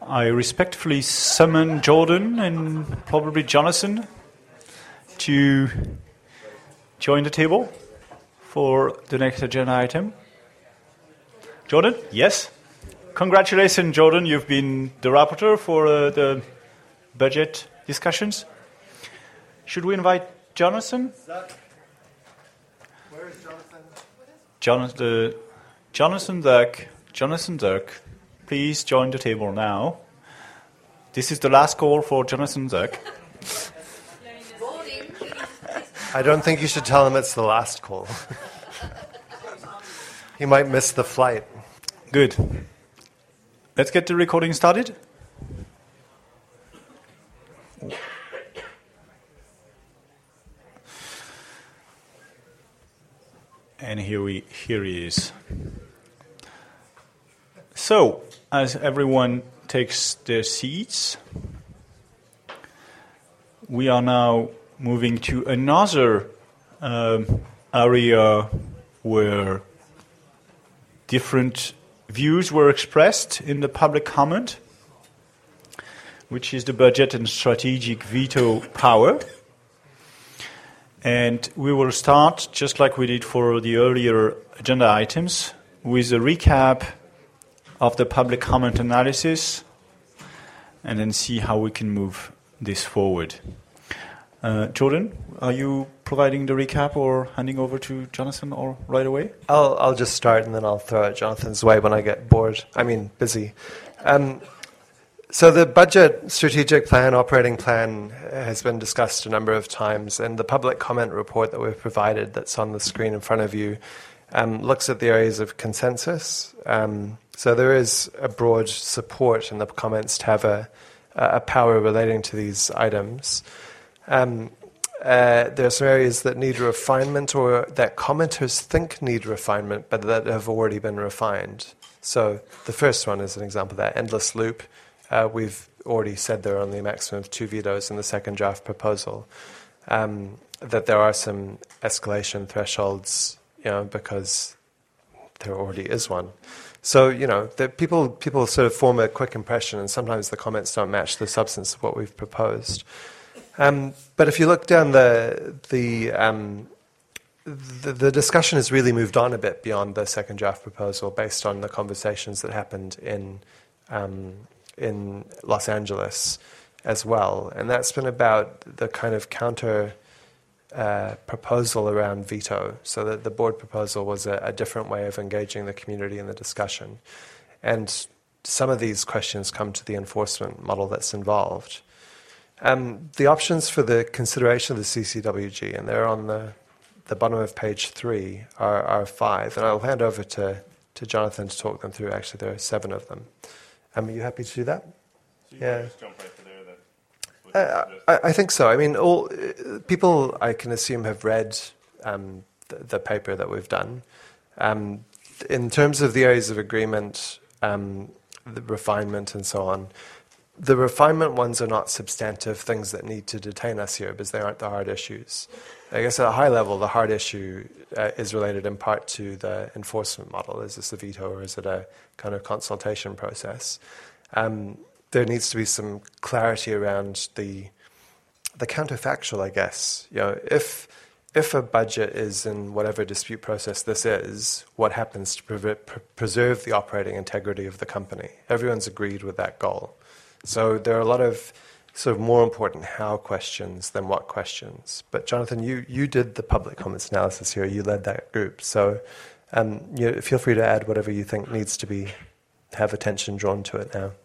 I respectfully summon Jordan and probably Jonathan to join the table for the next agenda item. Jordan? Yes? Congratulations, Jordan. You've been the rapporteur for the budget discussions. Should we invite Jonathan? Where is Jonathan? Jonathan Duck, please join the table now. This is the last call for Jonathan Duck. I don't think you should tell him it's the last call. He might miss the flight. Good. Let's get the recording started. And here he is. So, as everyone takes their seats, we are now moving to another area where different views were expressed in the public comment, which is the budget and strategic veto power. And we will start, just like we did for the earlier agenda items, with a recap of the public comment analysis, and then see how we can move this forward. Jordan, are you providing the recap or handing over to Jonathan or right away? I'll just start and then I'll throw it Jonathan's way when I get busy. So the budget strategic plan, operating plan has been discussed a number of times, and the public comment report that we've provided that's on the screen in front of you looks at the areas of consensus. So there is a broad support in the comments to have a power relating to these items. There are some areas that need refinement or that commenters think need refinement but that have already been refined. So the first one is an example of that endless loop. We've already said there are only a maximum of 2 vetoes in the second draft proposal. That there are some escalation thresholds, because there already is one. So, that people sort of form a quick impression, and sometimes the comments don't match the substance of what we've proposed. But if you look down the discussion has really moved on a bit beyond the second draft proposal based on the conversations that happened in Los Angeles as well. And that's been about the kind of counter proposal around veto. So that the board proposal was a different way of engaging the community in the discussion. And some of these questions come to the enforcement model that's involved. The options for the consideration of the CCWG, and they're on the bottom of page 3, are 5. And I'll hand over to Jonathan to talk them through. Actually, there are 7 of them. Are you happy to do that? So you can just jump right to there. I think so. I mean, all people, I can assume, have read the paper that we've done. In terms of the areas of agreement, the refinement and so on, the refinement ones are not substantive things that need to detain us here because they aren't the hard issues. I guess at a high level, the hard issue is related in part to the enforcement model. Is this a veto or is it a kind of consultation process? There needs to be some clarity around the counterfactual, I guess. If a budget is in whatever dispute process this is, what happens to preserve the operating integrity of the company? Everyone's agreed with that goal. So there are a lot of sort of more important how questions than what questions. But Jonathan, you did the public comments analysis here. You led that group. So feel free to add whatever you think needs to have attention drawn to it now.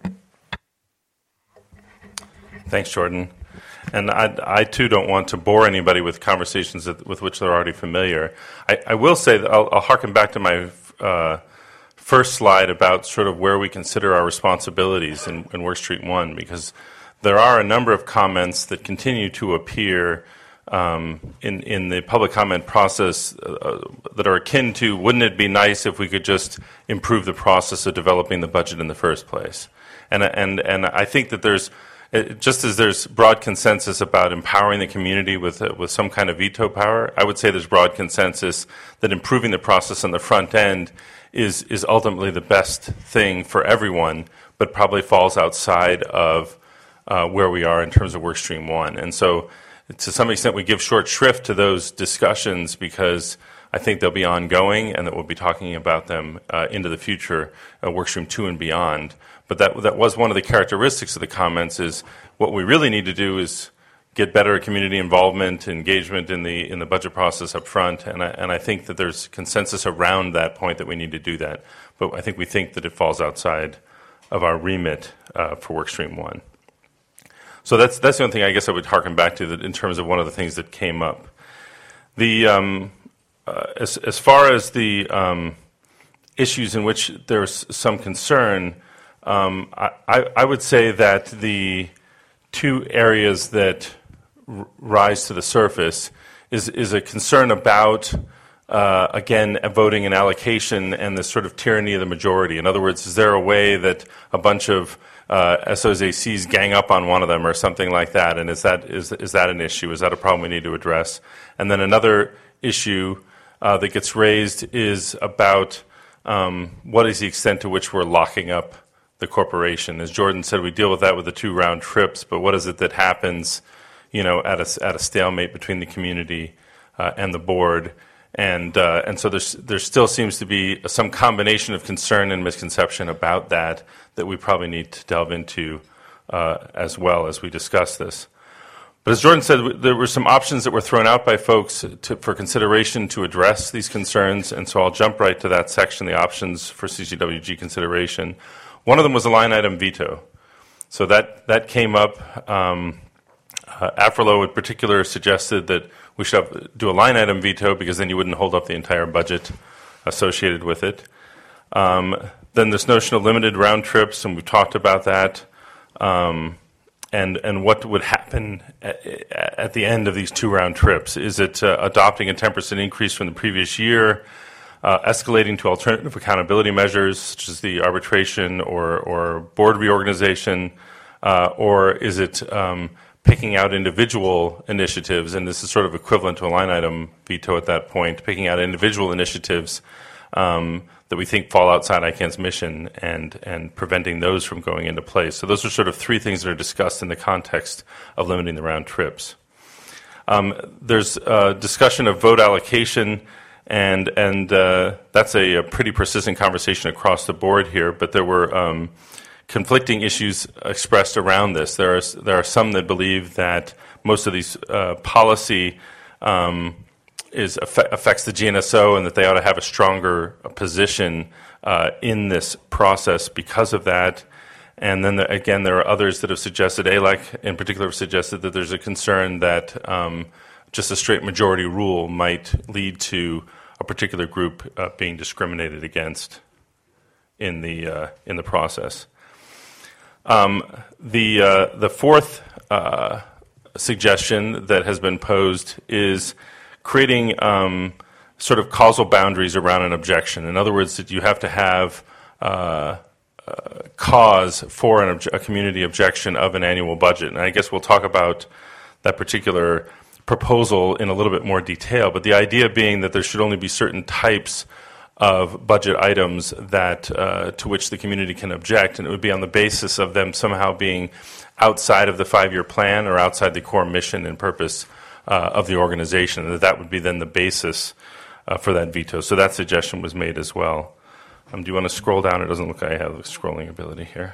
Thanks, Jordan. And I too don't want to bore anybody with conversations with which they're already familiar. I will say that I'll harken back to my first slide about sort of where we consider our responsibilities in Workstreet 1, because there are a number of comments that continue to appear in the public comment process that are akin to, wouldn't it be nice if we could just improve the process of developing the budget in the first place? And I think that just as there's broad consensus about empowering the community with some kind of veto power, I would say there's broad consensus that improving the process on the front end is ultimately the best thing for everyone, but probably falls outside of where we are in terms of Workstream 1. And so to some extent we give short shrift to those discussions because I think they'll be ongoing and that we'll be talking about them into the future, Workstream 2 and beyond. But that was one of the characteristics of the comments is what we really need to do is get better community involvement, engagement in the budget process up front, and I think that there's consensus around that point that we need to do that. But I think we think that it falls outside of our remit for Workstream 1. So that's the only thing I guess I would harken back to that in terms of one of the things that came up. The as far as the issues in which there's some concern, I would say that the two areas that rise to the surface is a concern about, again, voting and allocation and the sort of tyranny of the majority. In other words, is there a way that a bunch of SOSACs gang up on one of them or something like that? And is that an issue? Is that a problem we need to address? And then another issue that gets raised is about what is the extent to which we're locking up the corporation. As Jordan said, we deal with that with the 2 round trips, but what is it that happens, at a stalemate between the community and the board? And so there still seems to be some combination of concern and misconception about that we probably need to delve into as well as we discuss this. But as Jordan said, there were some options that were thrown out by folks for consideration to address these concerns, and so I'll jump right to that section, the options for CCWG consideration. One of them was a line item veto. So that came up. AFRLO in particular suggested that we should do a line item veto because then you wouldn't hold up the entire budget associated with it. Then this notion of limited round trips, and we've talked about that, and what would happen at the end of these 2 round trips. Is it adopting a 10% increase from the previous year, escalating to alternative accountability measures such as the arbitration or board reorganization, or is it picking out individual initiatives, and this is sort of equivalent to a line item veto at that point, picking out individual initiatives that we think fall outside ICANN's mission and preventing those from going into place. So those are sort of 3 things that are discussed in the context of limiting the round trips. There's discussion of vote allocation, and that's a pretty persistent conversation across the board here, but there were conflicting issues expressed around this. There are some that believe that most of these policy affects the GNSO and that they ought to have a stronger position in this process because of that. And then again, there are others that have suggested, ALEC in particular have suggested that there's a concern that just a straight majority rule might lead to a particular group being discriminated against in the process. The fourth suggestion that has been posed is creating sort of causal boundaries around an objection. In other words, that you have to have cause for a community objection of an annual budget. And I guess we'll talk about that particular proposal in a little bit more detail, but the idea being that there should only be certain types of budget items that to which the community can object, and it would be on the basis of them somehow being outside of the 5-year plan or outside the core mission and purpose of the organization, and that would be then the basis for that veto. So that suggestion was made as well. Do you want to scroll down? It doesn't look like I have the scrolling ability here.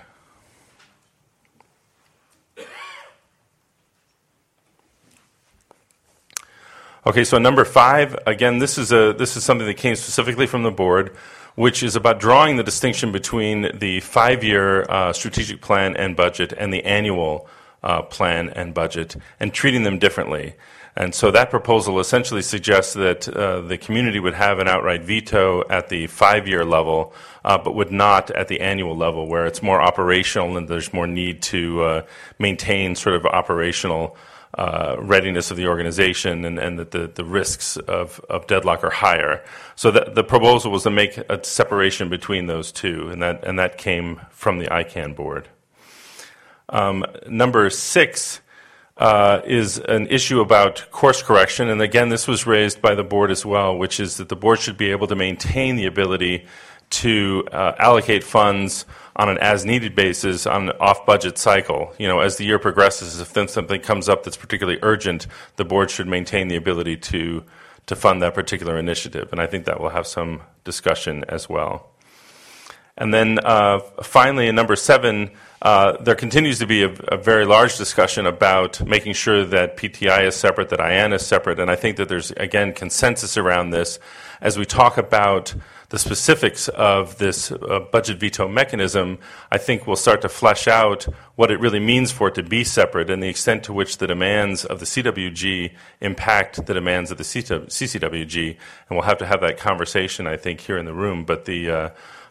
Okay, so number 5, again, this is something that came specifically from the board, which is about drawing the distinction between the 5-year strategic plan and budget and the annual plan and budget, and treating them differently. And so that proposal essentially suggests that the community would have an outright veto at the 5-year level, but would not at the annual level, where it's more operational and there's more need to maintain sort of operational readiness of the organization, and that the risks of deadlock are higher. So the proposal was to make a separation between those two, and that came from the ICANN board. Number 6 is an issue about course correction, and again, this was raised by the board as well, which is that the board should be able to maintain the ability to allocate funds on an as-needed basis on an off-budget cycle. As the year progresses, if then something comes up that's particularly urgent, the board should maintain the ability to fund that particular initiative. And I think that will have some discussion as well. And then finally, in number 7, there continues to be a very large discussion about making sure that PTI is separate, that IANA is separate, and I think that there's, again, consensus around this. As we talk about the specifics of this budget veto mechanism, I think we'll start to flesh out what it really means for it to be separate and the extent to which the demands of the CWG impact the demands of the CCWG, and we'll have to have that conversation, I think, here in the room. But there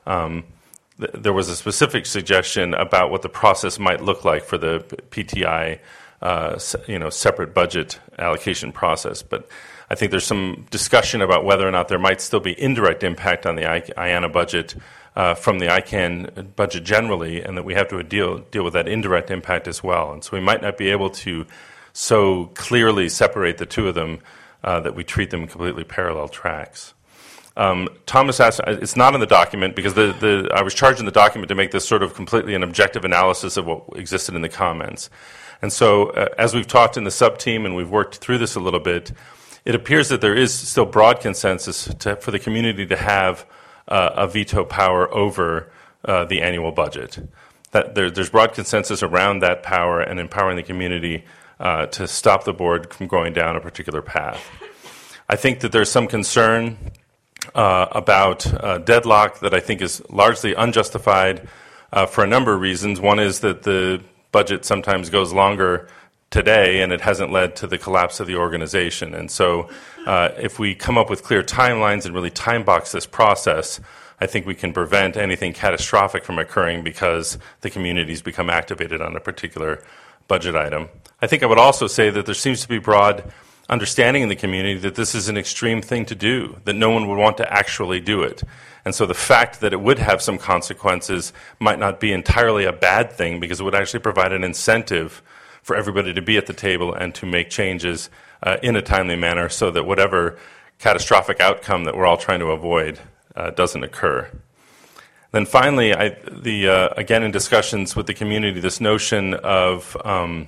was a specific suggestion about what the process might look like for the PTI, separate budget allocation process. But I think there's some discussion about whether or not there might still be indirect impact on the IANA budget from the ICANN budget generally, and that we have to deal with that indirect impact as well. And so we might not be able to so clearly separate the two of them that we treat them completely parallel tracks. Thomas asked, it's not in the document because I was charged in the document to make this sort of completely an objective analysis of what existed in the comments. And so as we've talked in the sub-team and we've worked through this a little bit, it appears that there is still broad consensus for the community to have a veto power over the annual budget. That there's broad consensus around that power and empowering the community to stop the board from going down a particular path. I think that there's some concern about deadlock that I think is largely unjustified for a number of reasons. One is that the budget sometimes goes longer today, and it hasn't led to the collapse of the organization. And so if we come up with clear timelines and really time box this process, I think we can prevent anything catastrophic from occurring because the communities become activated on a particular budget item. I think I would also say that there seems to be broad understanding in the community that this is an extreme thing to do, that no one would want to actually do it. And so the fact that it would have some consequences might not be entirely a bad thing because it would actually provide an incentive for everybody to be at the table and to make changes in a timely manner so that whatever catastrophic outcome that we're all trying to avoid doesn't occur. Then finally, again in discussions with the community, this notion of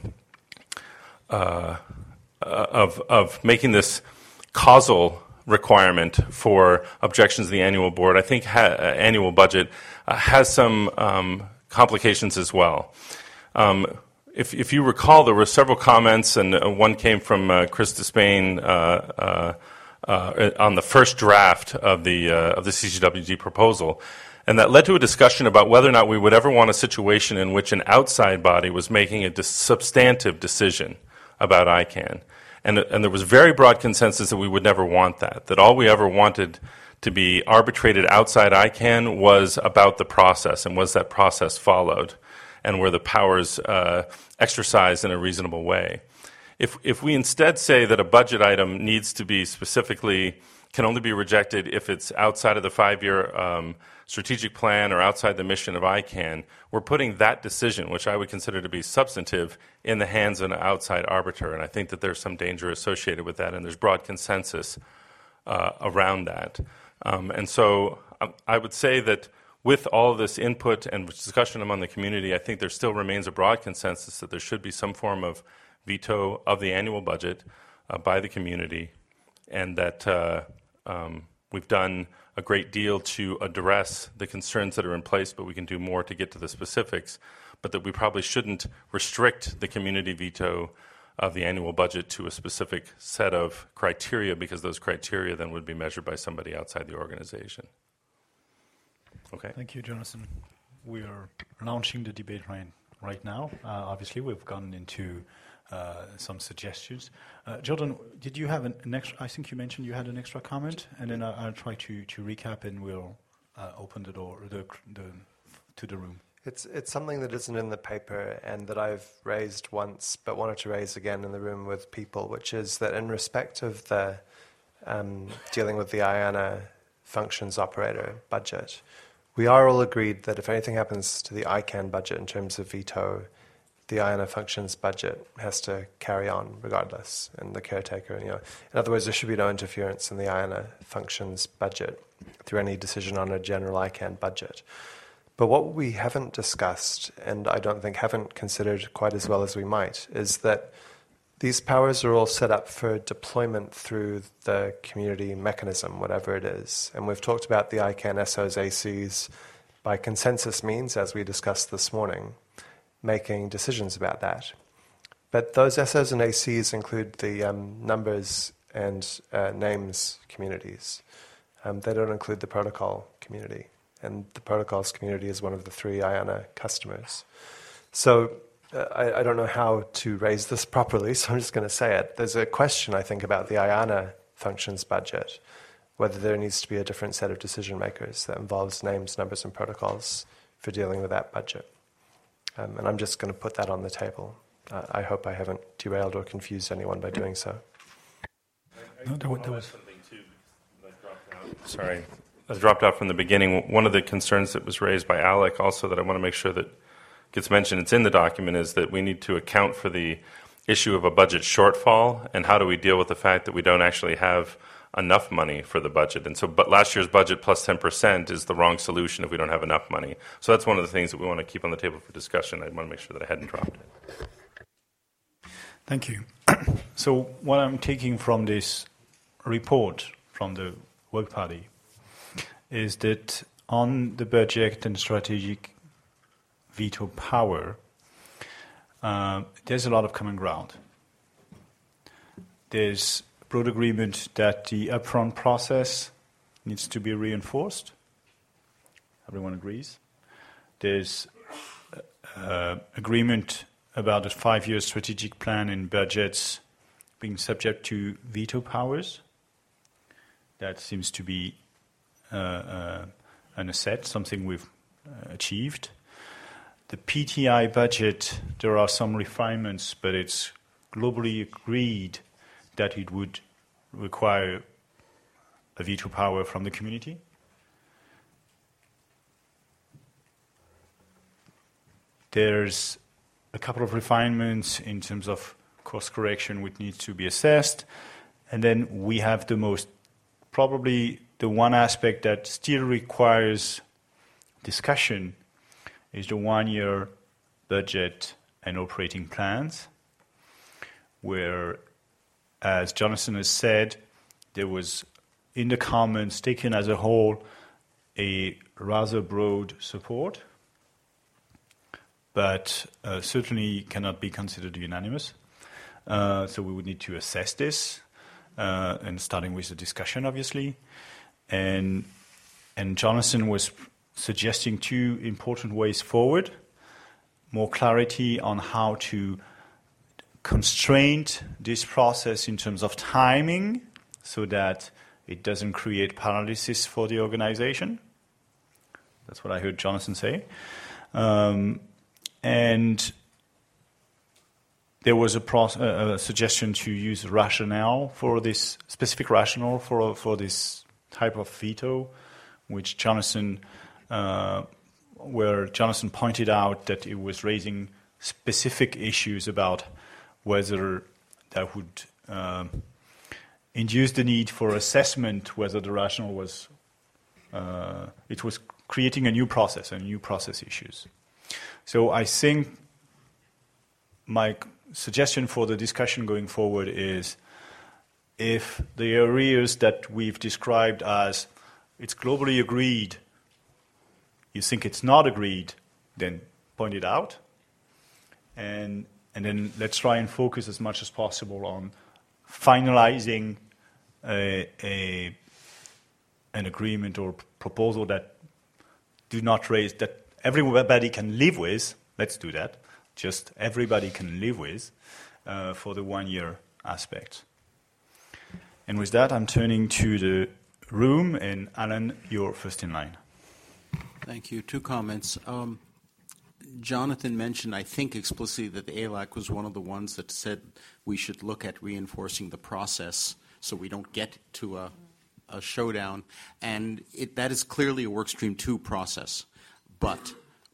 making this causal requirement for objections to the annual board, I think annual budget has some complications as well. If you recall, there were several comments, and one came from Chris Despain on the first draft of the CCWG proposal, and that led to a discussion about whether or not we would ever want a situation in which an outside body was making a substantive decision about ICANN. And there was very broad consensus that we would never want that all we ever wanted to be arbitrated outside ICANN was about the process and was that process followed and were the powers exercised in a reasonable way. If we instead say that a budget item needs to be can only be rejected if it's outside of the 5-year strategic plan or outside the mission of ICANN, we're putting that decision, which I would consider to be substantive, in the hands of an outside arbiter. And I think that there's some danger associated with that, and there's broad consensus around that. And so I would say that with all of this input and discussion among the community, I think there still remains a broad consensus that there should be some form of veto of the annual budget by the community, and that we've done a great deal to address the concerns that are in place, but we can do more to get to the specifics, but that we probably shouldn't restrict the community veto of the annual budget to a specific set of criteria, because those criteria then would be measured by somebody outside the organization. Okay. Thank you, Jonathan. We are launching the debate right now. Obviously, we've gone into some suggestions. Jordan, did you have an extra? I think you mentioned you had an extra comment, and then I'll try to recap, and we'll open the door to the room. It's something that isn't in the paper and that I've raised once, but wanted to raise again in the room with people, which is that in respect of the dealing with the IANA functions operator budget, we are all agreed that if anything happens to the ICANN budget in terms of veto, the IANA functions budget has to carry on regardless, and the caretaker. In other words, there should be no interference in the IANA functions budget. through any decision on a general ICANN budget. But what we haven't discussed, and I don't think haven't considered quite as well as we might, is that these powers are all set up for deployment through the community mechanism, whatever it is. And we've talked about the ICANN SOs, ACs, by consensus means, as we discussed this morning, making decisions about that. But those SOs and ACs include the numbers and names communities. They don't include the protocol community. And the protocols community is one of the 3 IANA customers. So I don't know how to raise this properly, so I'm just going to say it. There's a question, I think, about the IANA functions budget, whether there needs to be a different set of decision makers that involves names, numbers, and protocols for dealing with that budget. And I'm just going to put that on the table. I hope I haven't derailed or confused anyone by doing so. Sorry, I dropped out from the beginning. One of the concerns that was raised by Alec also that I want to make sure that gets mentioned, it's in the document, is that we need to account for the issue of a budget shortfall and how do we deal with the fact that we don't actually have enough money for the budget. And so but last year's budget plus 10% is the wrong solution if we don't have enough money. So that's one of the things that we want to keep on the table for discussion. I want to make sure that I hadn't dropped it. Thank you. So what I'm taking from this report from the work party is that on the budget and strategic veto power, there's a lot of common ground. There's broad agreement that the upfront process needs to be reinforced. Everyone agrees. There's agreement about a 5-year strategic plan and budgets being subject to veto powers. That seems to be an asset, something we've achieved. The PTI budget, there are some refinements, but it's globally agreed that it would require a veto power from the community. There's a couple of refinements in terms of course correction which needs to be assessed. And then we have the most, probably the one aspect that still requires discussion is the 1-year budget and operating plans, where, as Jonathan has said, there was, in the comments, taken as a whole, a rather broad support, but certainly cannot be considered unanimous. So we would need to assess this, and starting with the discussion, obviously. And Jonathan was suggesting 2 important ways forward: more clarity on how to constrain this process in terms of timing so that it doesn't create paralysis for the organization. That's what I heard Jonathan say. And there was a suggestion to use rationale for this, specific rationale for this type of veto, which Jonathan pointed out that it was raising specific issues about whether that would induce the need for assessment, whether the rationale was, it was creating a new process issues. So I think my suggestion for the discussion going forward is, if the areas that we've described as it's globally agreed, you think it's not agreed, then point it out. And then let's try and focus as much as possible on finalizing an agreement or proposal that do not raise, that everybody can live with. Let's do that. Just everybody can live with for the 1-year aspect. And with that, I'm turning to the room, and Alan, you're first in line. Thank you. 2 comments. Jonathan mentioned, I think explicitly, that the ALAC was one of the ones that said we should look at reinforcing the process so we don't get to a showdown. And that is clearly a Workstream 2 process. But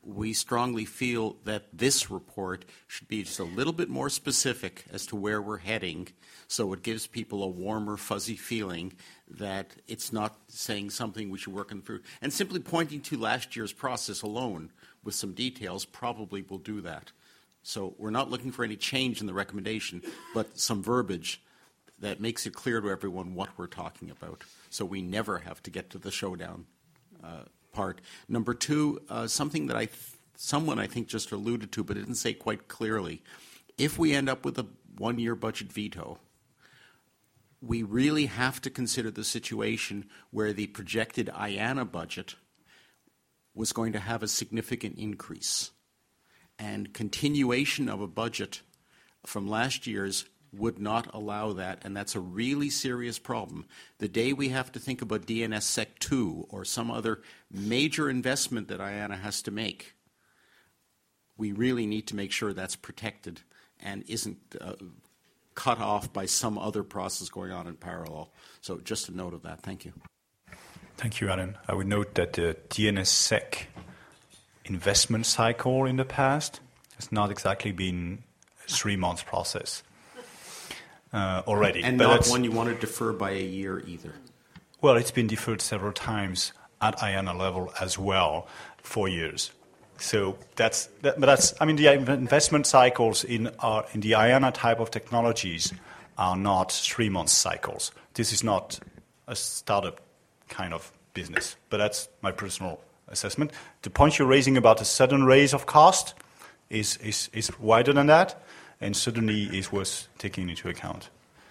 we strongly feel that this report should be just a little bit more specific as to where we're heading, so it gives people a warmer, fuzzy feeling that it's not saying something we should work on through. And simply pointing to last year's process alone with some details probably will do that. So we're not looking for any change in the recommendation, but some verbiage that makes it clear to everyone what we're talking about, so we never have to get to the showdown part. Number two, something that someone I think just alluded to but didn't say quite clearly. If we end up with a one-year budget veto, we really have to consider the situation where the projected IANA budget was going to have a significant increase. And continuation of a budget from last year's would not allow that, and that's a really serious problem. The day we have to think about DNSSEC 2 or some other major investment that IANA has to make, we really need to make sure that's protected and isn't cut off by some other process going on in parallel. So just a note of that. Thank you. Thank you, Alan. I would note that the DNSSEC investment cycle in the past has not exactly been a 3-month process already. And but not one you want to defer by a year either. Well, it's been deferred several times at IANA level as well, 4 years. So that's I mean, the investment cycles in the IANA type of technologies are not 3-month cycles. This is not a startup kind of business, but that's my personal assessment. The point you're raising about a sudden raise of cost is wider than that, and certainly is worth taking into account.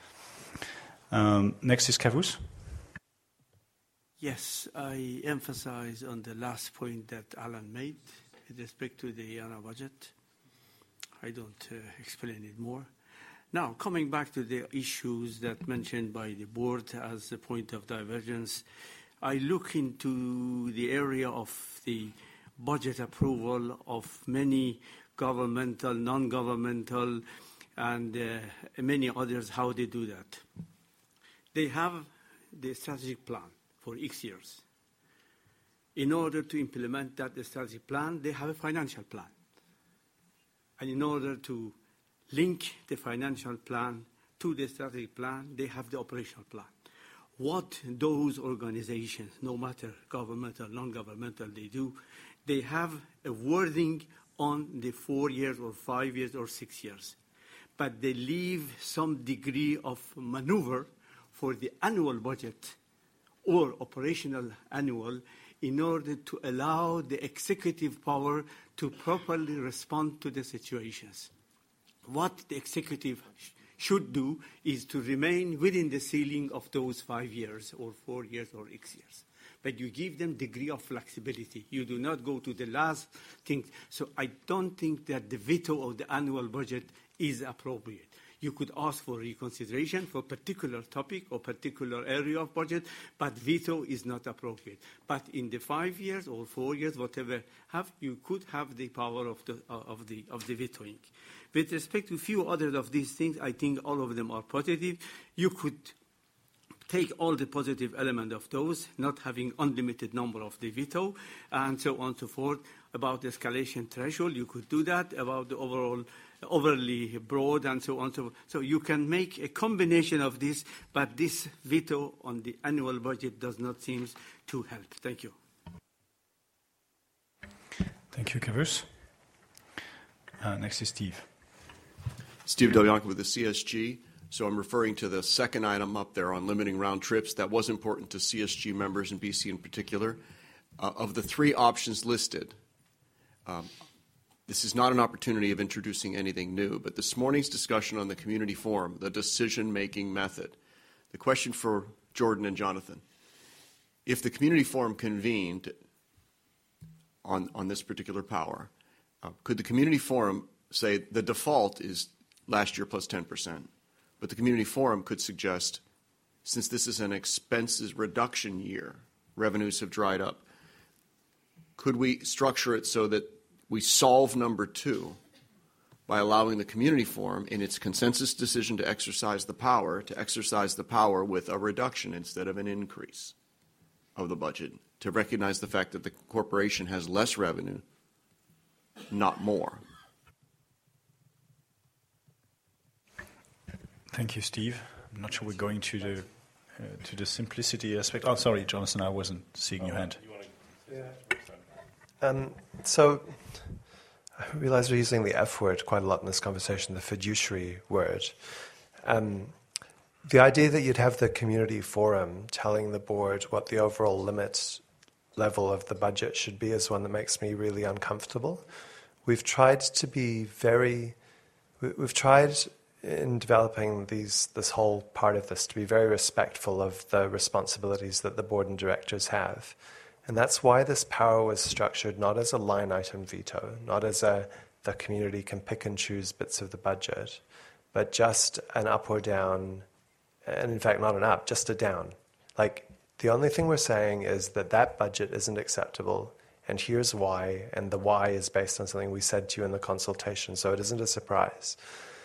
Next is Kavus. Yes, I emphasize on the last point that Alan made with respect to the IANA budget. I don't explain it more. Now, coming back to the issues that mentioned by the board as a point of divergence, I look into the area of the budget approval of many governmental, non-governmental, and many others, how they do that. They have the strategic plan for X years. In order to implement that strategic plan, they have a financial plan. And in order to link the financial plan to the strategic plan, they have the operational plan. What those organizations, no matter governmental, non-governmental, they do, they have a wording on the 4 years or 5 years or 6 years. But they leave some degree of maneuver for the annual budget or operational annual in order to allow the executive power to properly respond to the situations. What the executive should do is to remain within the ceiling of those 5 years or 4 years or X years. But you give them degree of flexibility. You do not go to the last thing. So I don't think that the veto of the annual budget is appropriate. You could ask for reconsideration for a particular topic or particular area of budget, but veto is not appropriate. But in the 5 years or 4 years, whatever, you could have the power of the vetoing. With respect to a few others of these things, I think all of them are positive. You could take all the positive elements of those, not having unlimited number of the veto, and so on and so forth. About the escalation threshold, you could do that. About the overall overly broad and so on and so forth. So you can make a combination of this, but this veto on the annual budget does not seem to help. Thank you. Thank you, Kavus. Next is Steve. Steve Delbianco with the CSG. So I'm referring to the second item up there on limiting round trips. That was important to CSG members and BC in particular. Of the 3 options listed, this is not an opportunity of introducing anything new, but this morning's discussion on the community forum, the decision-making method, the question for Jordan and Jonathan, if the community forum convened on this particular power, could the community forum say the default is last year plus 10%, but the community forum could suggest, since this is an expenses reduction year, revenues have dried up, could we structure it so that we solve number 2 by allowing the community forum in its consensus decision to exercise the power with a reduction instead of an increase of the budget, to recognize the fact that the corporation has less revenue not more. Thank you, Steve. I'm not sure we're going to the simplicity aspect. Oh, sorry, Jonathan, I wasn't seeing your hand. So I realize we're using the F word quite a lot in this conversation, the fiduciary word. The idea that you'd have the community forum telling the board what the overall limit level of the budget should be is one that makes me really uncomfortable. We've tried to be we've tried in developing this whole part of this to be very respectful of the responsibilities that the board and directors have. And that's why this power was structured not as a line item veto, not as the community can pick and choose bits of the budget, but just an up or down, and in fact not an up, just a down. Like, the only thing we're saying is that budget isn't acceptable, and here's why, and the why is based on something we said to you in the consultation, so it isn't a surprise.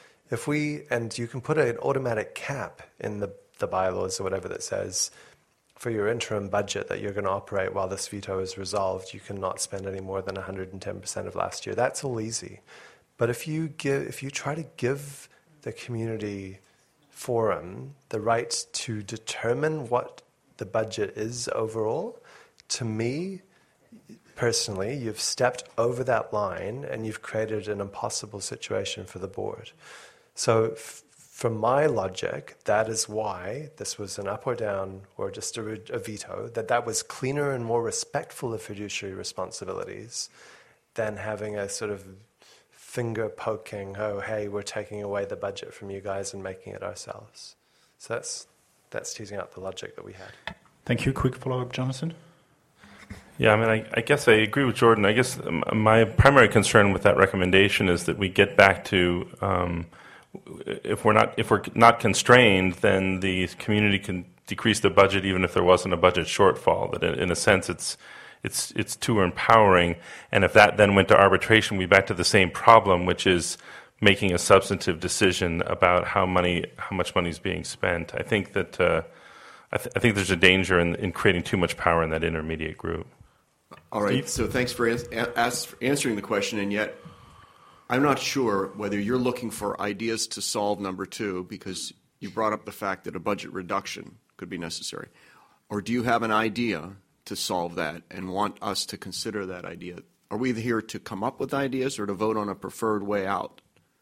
And you can put an automatic cap in the bylaws or whatever that says, for your interim budget that you're going to operate while this veto is resolved, you cannot spend any more than 110% of last year. That's all easy. But if you try to give the community forum the right to determine what the budget is overall, to me, personally, you've stepped over that line and you've created an impossible situation for the board. So from my logic, that is why this was an up or down or just a veto, that was cleaner and more respectful of fiduciary responsibilities than having a sort of finger poking, oh, hey, we're taking away the budget from you guys and making it ourselves. So that's teasing out the logic that we had. Thank you. Quick follow-up, Jonathan? Yeah, I mean, I guess I agree with Jordan. I guess my primary concern with that recommendation is that we get back to if we're not constrained, then the community can decrease the budget even if there wasn't a budget shortfall. That in a sense, it's too empowering. And if that then went to arbitration, we'd be back to the same problem, which is making a substantive decision about how much money is being spent. I think that I think there's a danger in creating too much power in that intermediate group. All right. So thanks for answering the question, and yet I'm not sure whether you're looking for ideas to solve number 2 because you brought up the fact that a budget reduction could be necessary. Or do you have an idea to solve that and want us to consider that idea? Are we here to come up with ideas or to vote on a preferred way out?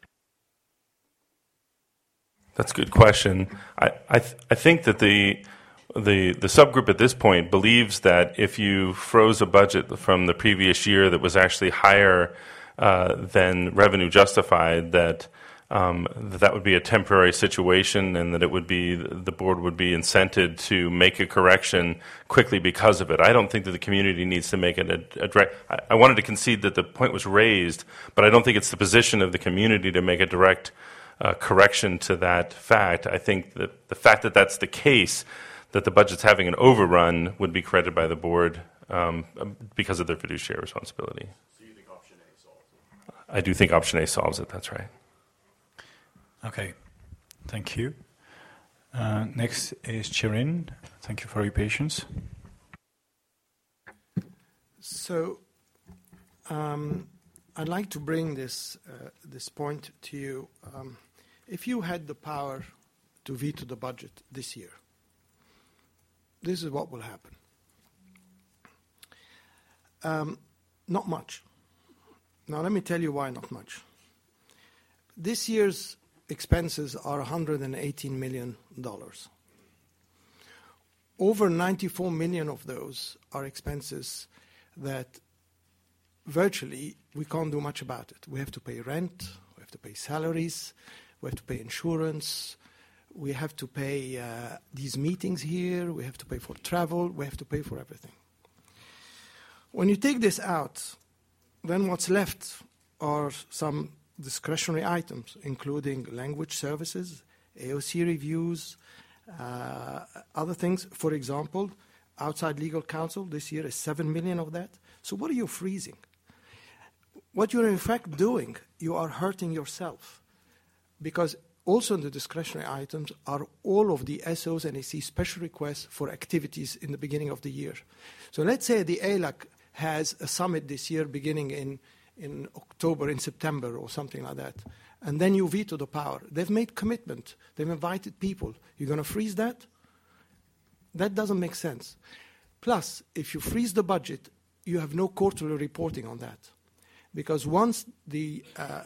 That's a good question. I think that the subgroup at this point believes that if you froze a budget from the previous year that was actually higher than revenue justified, that would be a temporary situation, and that the board would be incented to make a correction quickly because of it. I don't think that the community needs to make it a direct. I wanted to concede that the point was raised, but I don't think it's the position of the community to make a direct correction to that fact. I think that the fact that that's the case, that the budget's having an overrun, would be credited by the board because of their fiduciary responsibility. So you think option A solves it? I do think option A solves it, that's right. Okay, thank you. Next is Chirin. Thank you for your patience. So I'd like to bring this point to you. If you had the power to veto the budget this year, this is what will happen. Not much. Now let me tell you why not much. This year's expenses are $118 million. Over 94 million of those are expenses that virtually we can't do much about it. We have to pay rent, we have to pay salaries, we have to pay insurance, we have to pay these meetings here, we have to pay for travel, we have to pay for everything. When you take this out, then what's left are some discretionary items, including language services, AOC reviews, other things. For example, outside legal counsel this year is 7 million of that. So what are you freezing? What you're in fact doing, you are hurting yourself, because also in the discretionary items are all of the SOs and AC special requests for activities in the beginning of the year. So let's say the ALAC has a summit this year beginning in October, in September, or something like that, and then you veto the power. They've made commitment. They've invited people. You're going to freeze that? That doesn't make sense. Plus, if you freeze the budget, you have no quarterly reporting on that. Because once the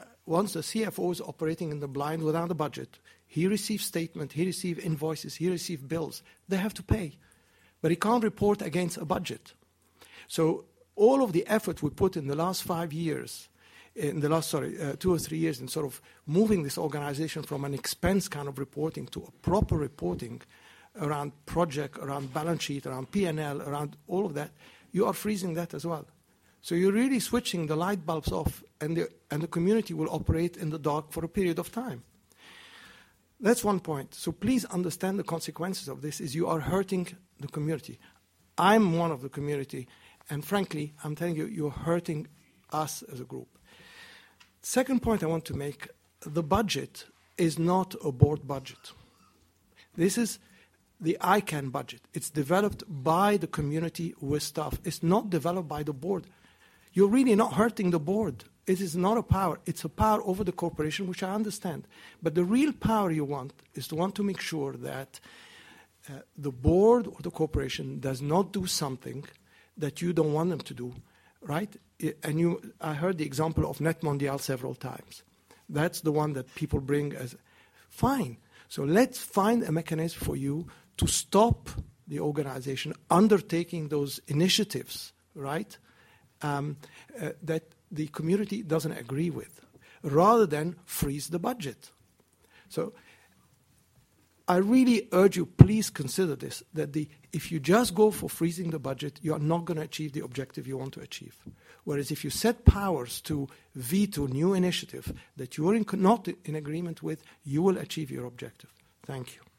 CFO is operating in the blind without a budget, he receives statement, he receives invoices, he receives bills. They have to pay. But he can't report against a budget. So all of the effort we put in the last 5 years, in the last 2 or 3 years, in sort of moving this organization from an expense kind of reporting to a proper reporting around project, around balance sheet, around P&L, around all of that, you are freezing that as well. So you're really switching the light bulbs off, and the community will operate in the dark for a period of time. That's one point. So please understand the consequences of this is you are hurting the community. I'm one of the community, and frankly, I'm telling you, you're hurting us as a group. Second point I want to make, the budget is not a board budget. This is the ICANN budget. It's developed by the community with staff. It's not developed by the board. You're really not hurting the board. It is not a power. It's a power over the corporation, which I understand. But the real power you want is to want to make sure that the board or the corporation does not do something that you don't want them to do, right? And I heard the example of NetMondial several times. That's the one that people bring as, fine. So let's find a mechanism for you to stop the organization undertaking those initiatives, right, that the community doesn't agree with, rather than freeze the budget. So I really urge you, please consider this, that if you just go for freezing the budget, you are not going to achieve the objective you want to achieve. Whereas if you set powers to veto new initiative that you are not in agreement with, you will achieve your objective. Thank you.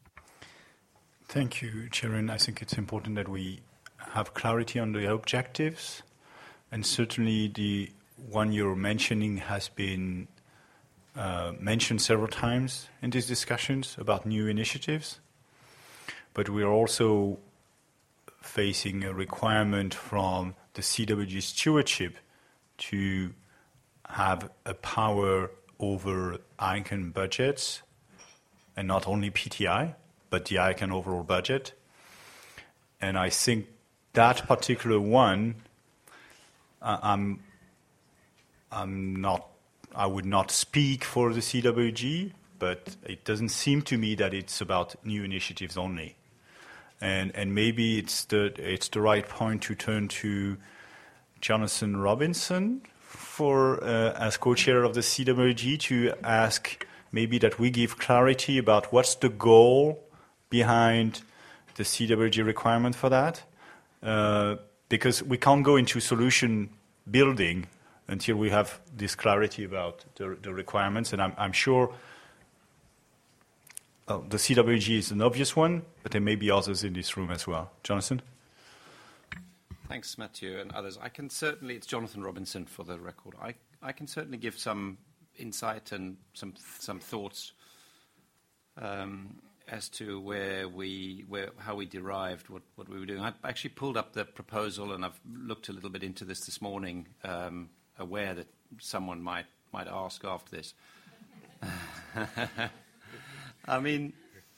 Thank you, Chairman. I think it's important that we have clarity on the objectives, and certainly the one you're mentioning has been mentioned several times in these discussions about new initiatives. But we are also facing a requirement from the CWG stewardship to have a power over ICANN budgets, and not only PTI, but the ICANN overall budget. And I think that particular one, I would not speak for the CWG, but it doesn't seem to me that it's about new initiatives only. And maybe it's the right point to turn to Jonathan Robinson as co-chair of the CWG to ask maybe that we give clarity about what's the goal behind the CWG requirement for that, because we can't go into solution building until we have this clarity about the requirements. And I'm sure the CWG is an obvious one, but there may be others in this room as well. Jonathan? Thanks, Mathieu, and others. I can certainly, it's Jonathan Robinson for the record. I can certainly give some insight and some thoughts as to how we derived what we were doing. I actually pulled up the proposal, and I've looked a little bit into this morning, aware that someone might ask after this. I mean,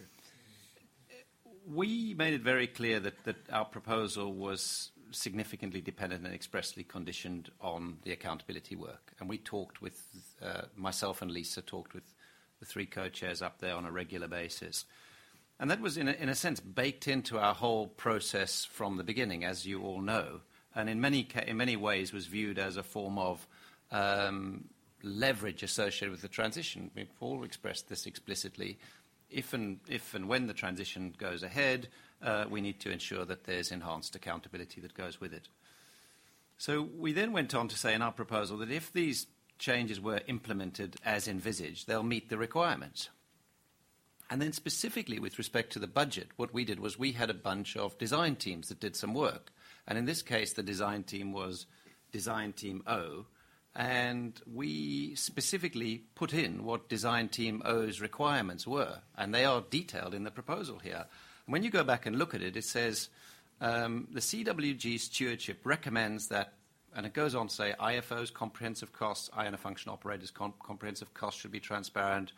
we made it very clear that our proposal was significantly dependent and expressly conditioned on the accountability work. And we talked with, myself and Lisa talked with the three co-chairs up there on a regular basis. And that was, in a sense, baked into our whole process from the beginning, as you all know. And in many ways was viewed as a form of leverage associated with the transition. We've all expressed this explicitly. If and when the transition goes ahead, we need to ensure that there's enhanced accountability that goes with it. So we then went on to say in our proposal that if these changes were implemented as envisaged, they'll meet the requirements. And then specifically with respect to the budget, what we did was we had a bunch of design teams that did some work. And in this case, the design team was Design Team O. And we specifically put in what Design Team O's requirements were. And they are detailed in the proposal here. And when you go back and look at it, it says the CWG stewardship recommends that and it goes on to say IFO's comprehensive costs, IANA function operators' comprehensive costs should be transparent.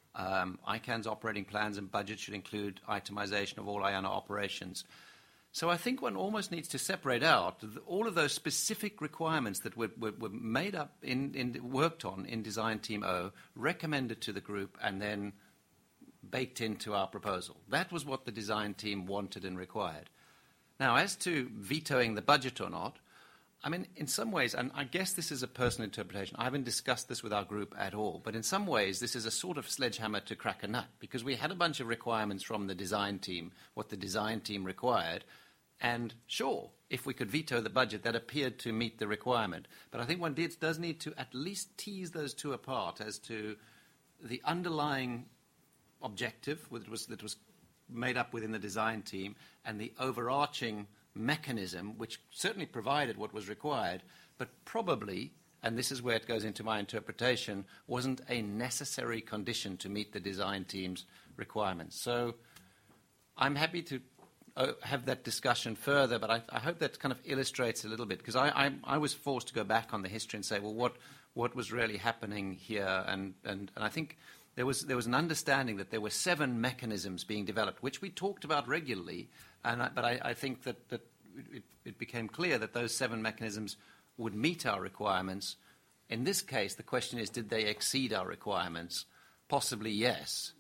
ICANN's operating plans and budget should include itemization of all IANA operations. So I think one almost needs to separate out all of those specific requirements that were made up, worked on in Design Team O, recommended to the group, and then baked into our proposal. That was what the design team wanted and required. Now, as to vetoing the budget or not, I mean, in some ways, and I guess this is a personal interpretation, I haven't discussed this with our group at all, but in some ways this is a sort of sledgehammer to crack a nut, because we had a bunch of requirements from the design team, what the design team required, and sure, if we could veto the budget, that appeared to meet the requirement. But I think one does need to at least tease those two apart as to the underlying objective that was made up within the design team and the overarching mechanism, which certainly provided what was required, but probably, and this is where it goes into my interpretation, wasn't a necessary condition to meet the design team's requirements. So I'm happy to have that discussion further, but I hope that kind of illustrates a little bit, because I was forced to go back on the history and say, well, what was really happening here? And I think there was an understanding that there were 7 mechanisms being developed, which we talked about regularly, but I think that it became clear that those 7 mechanisms would meet our requirements. In this case, the question is, did they exceed our requirements? Possibly yes,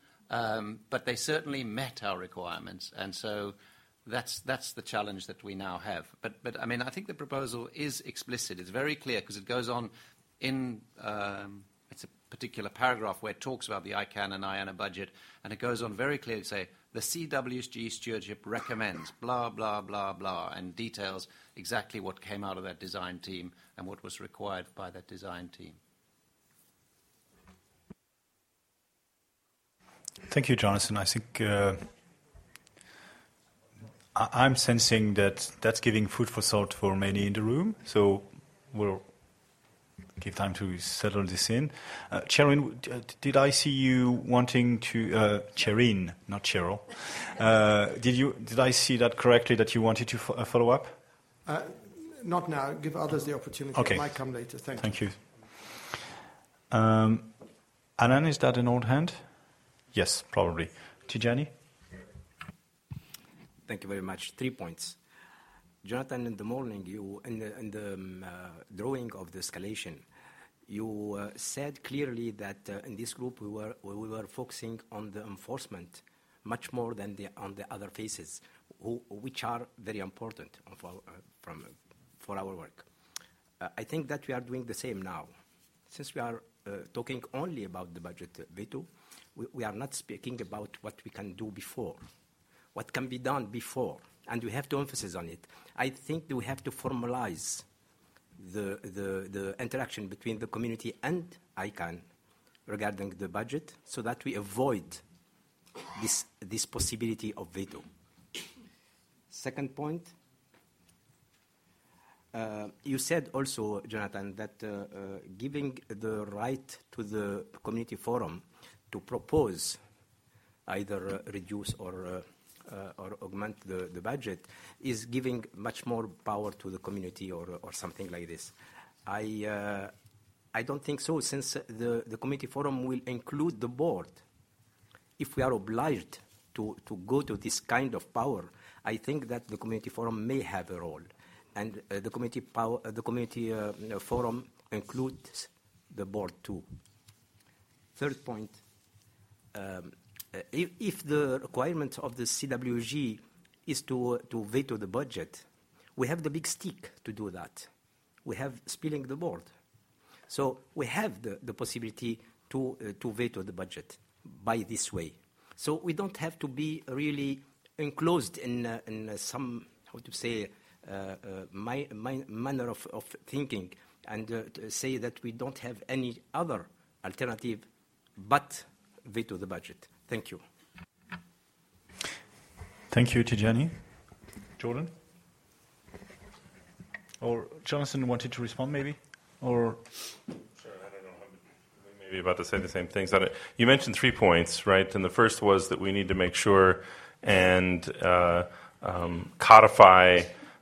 but they certainly met our requirements, and so that's the challenge that we now have. But I mean, I think the proposal is explicit. It's very clear, because it goes on in it's a particular paragraph where it talks about the ICANN and IANA budget, and it goes on very clearly to say the CWG stewardship recommends blah, blah, blah, blah, and details exactly what came out of that design team and what was required by that design team. Thank you, Jonathan. I think I'm sensing that that's giving food for thought for many in the room, so we'll give time to settle this in. Cheryl, did I see you wanting to... Cherin, not Cheryl. Did I see that correctly, that you wanted to follow up? Not now. Give others the opportunity. Okay. It might come later. Thank you. Anand, is that an old hand? Yes, probably. Tijani? Thank you very much. 3 points. Jonathan, in the morning, in the drawing of the escalation, you said clearly that in this group we were focusing on the enforcement much more than on the other phases, which are very important for our work. I think that we are doing the same now. Since we are talking only about the budget veto, we are not speaking about what we can do before, what can be done before. And we have to emphasize on it. I think that we have to formalize the interaction between the community and ICANN regarding the budget, so that we avoid this possibility of veto. Second point, you said also, Jonathan, that giving the right to the community forum to propose either reduce or augment the budget is giving much more power to the community or something like this. I don't think so, since the community forum will include the board. If we are obliged to go to this kind of power, I think that the community forum may have a role, and the community forum includes the board too. Third point. If the requirement of the CWG is to veto the budget, we have the big stick to do that. We have spilling the board. So we have the possibility to veto the budget by this way. So we don't have to be really enclosed in some, how to say, manner of thinking, and say that we don't have any other alternative but veto the budget. Thank you. Thank you, Tijani. Jordan? Or Jonathan wanted to respond, maybe? Or... Sure, I don't know. I'm maybe about to say the same things. You mentioned 3 points, right? And the first was that we need to make sure and codify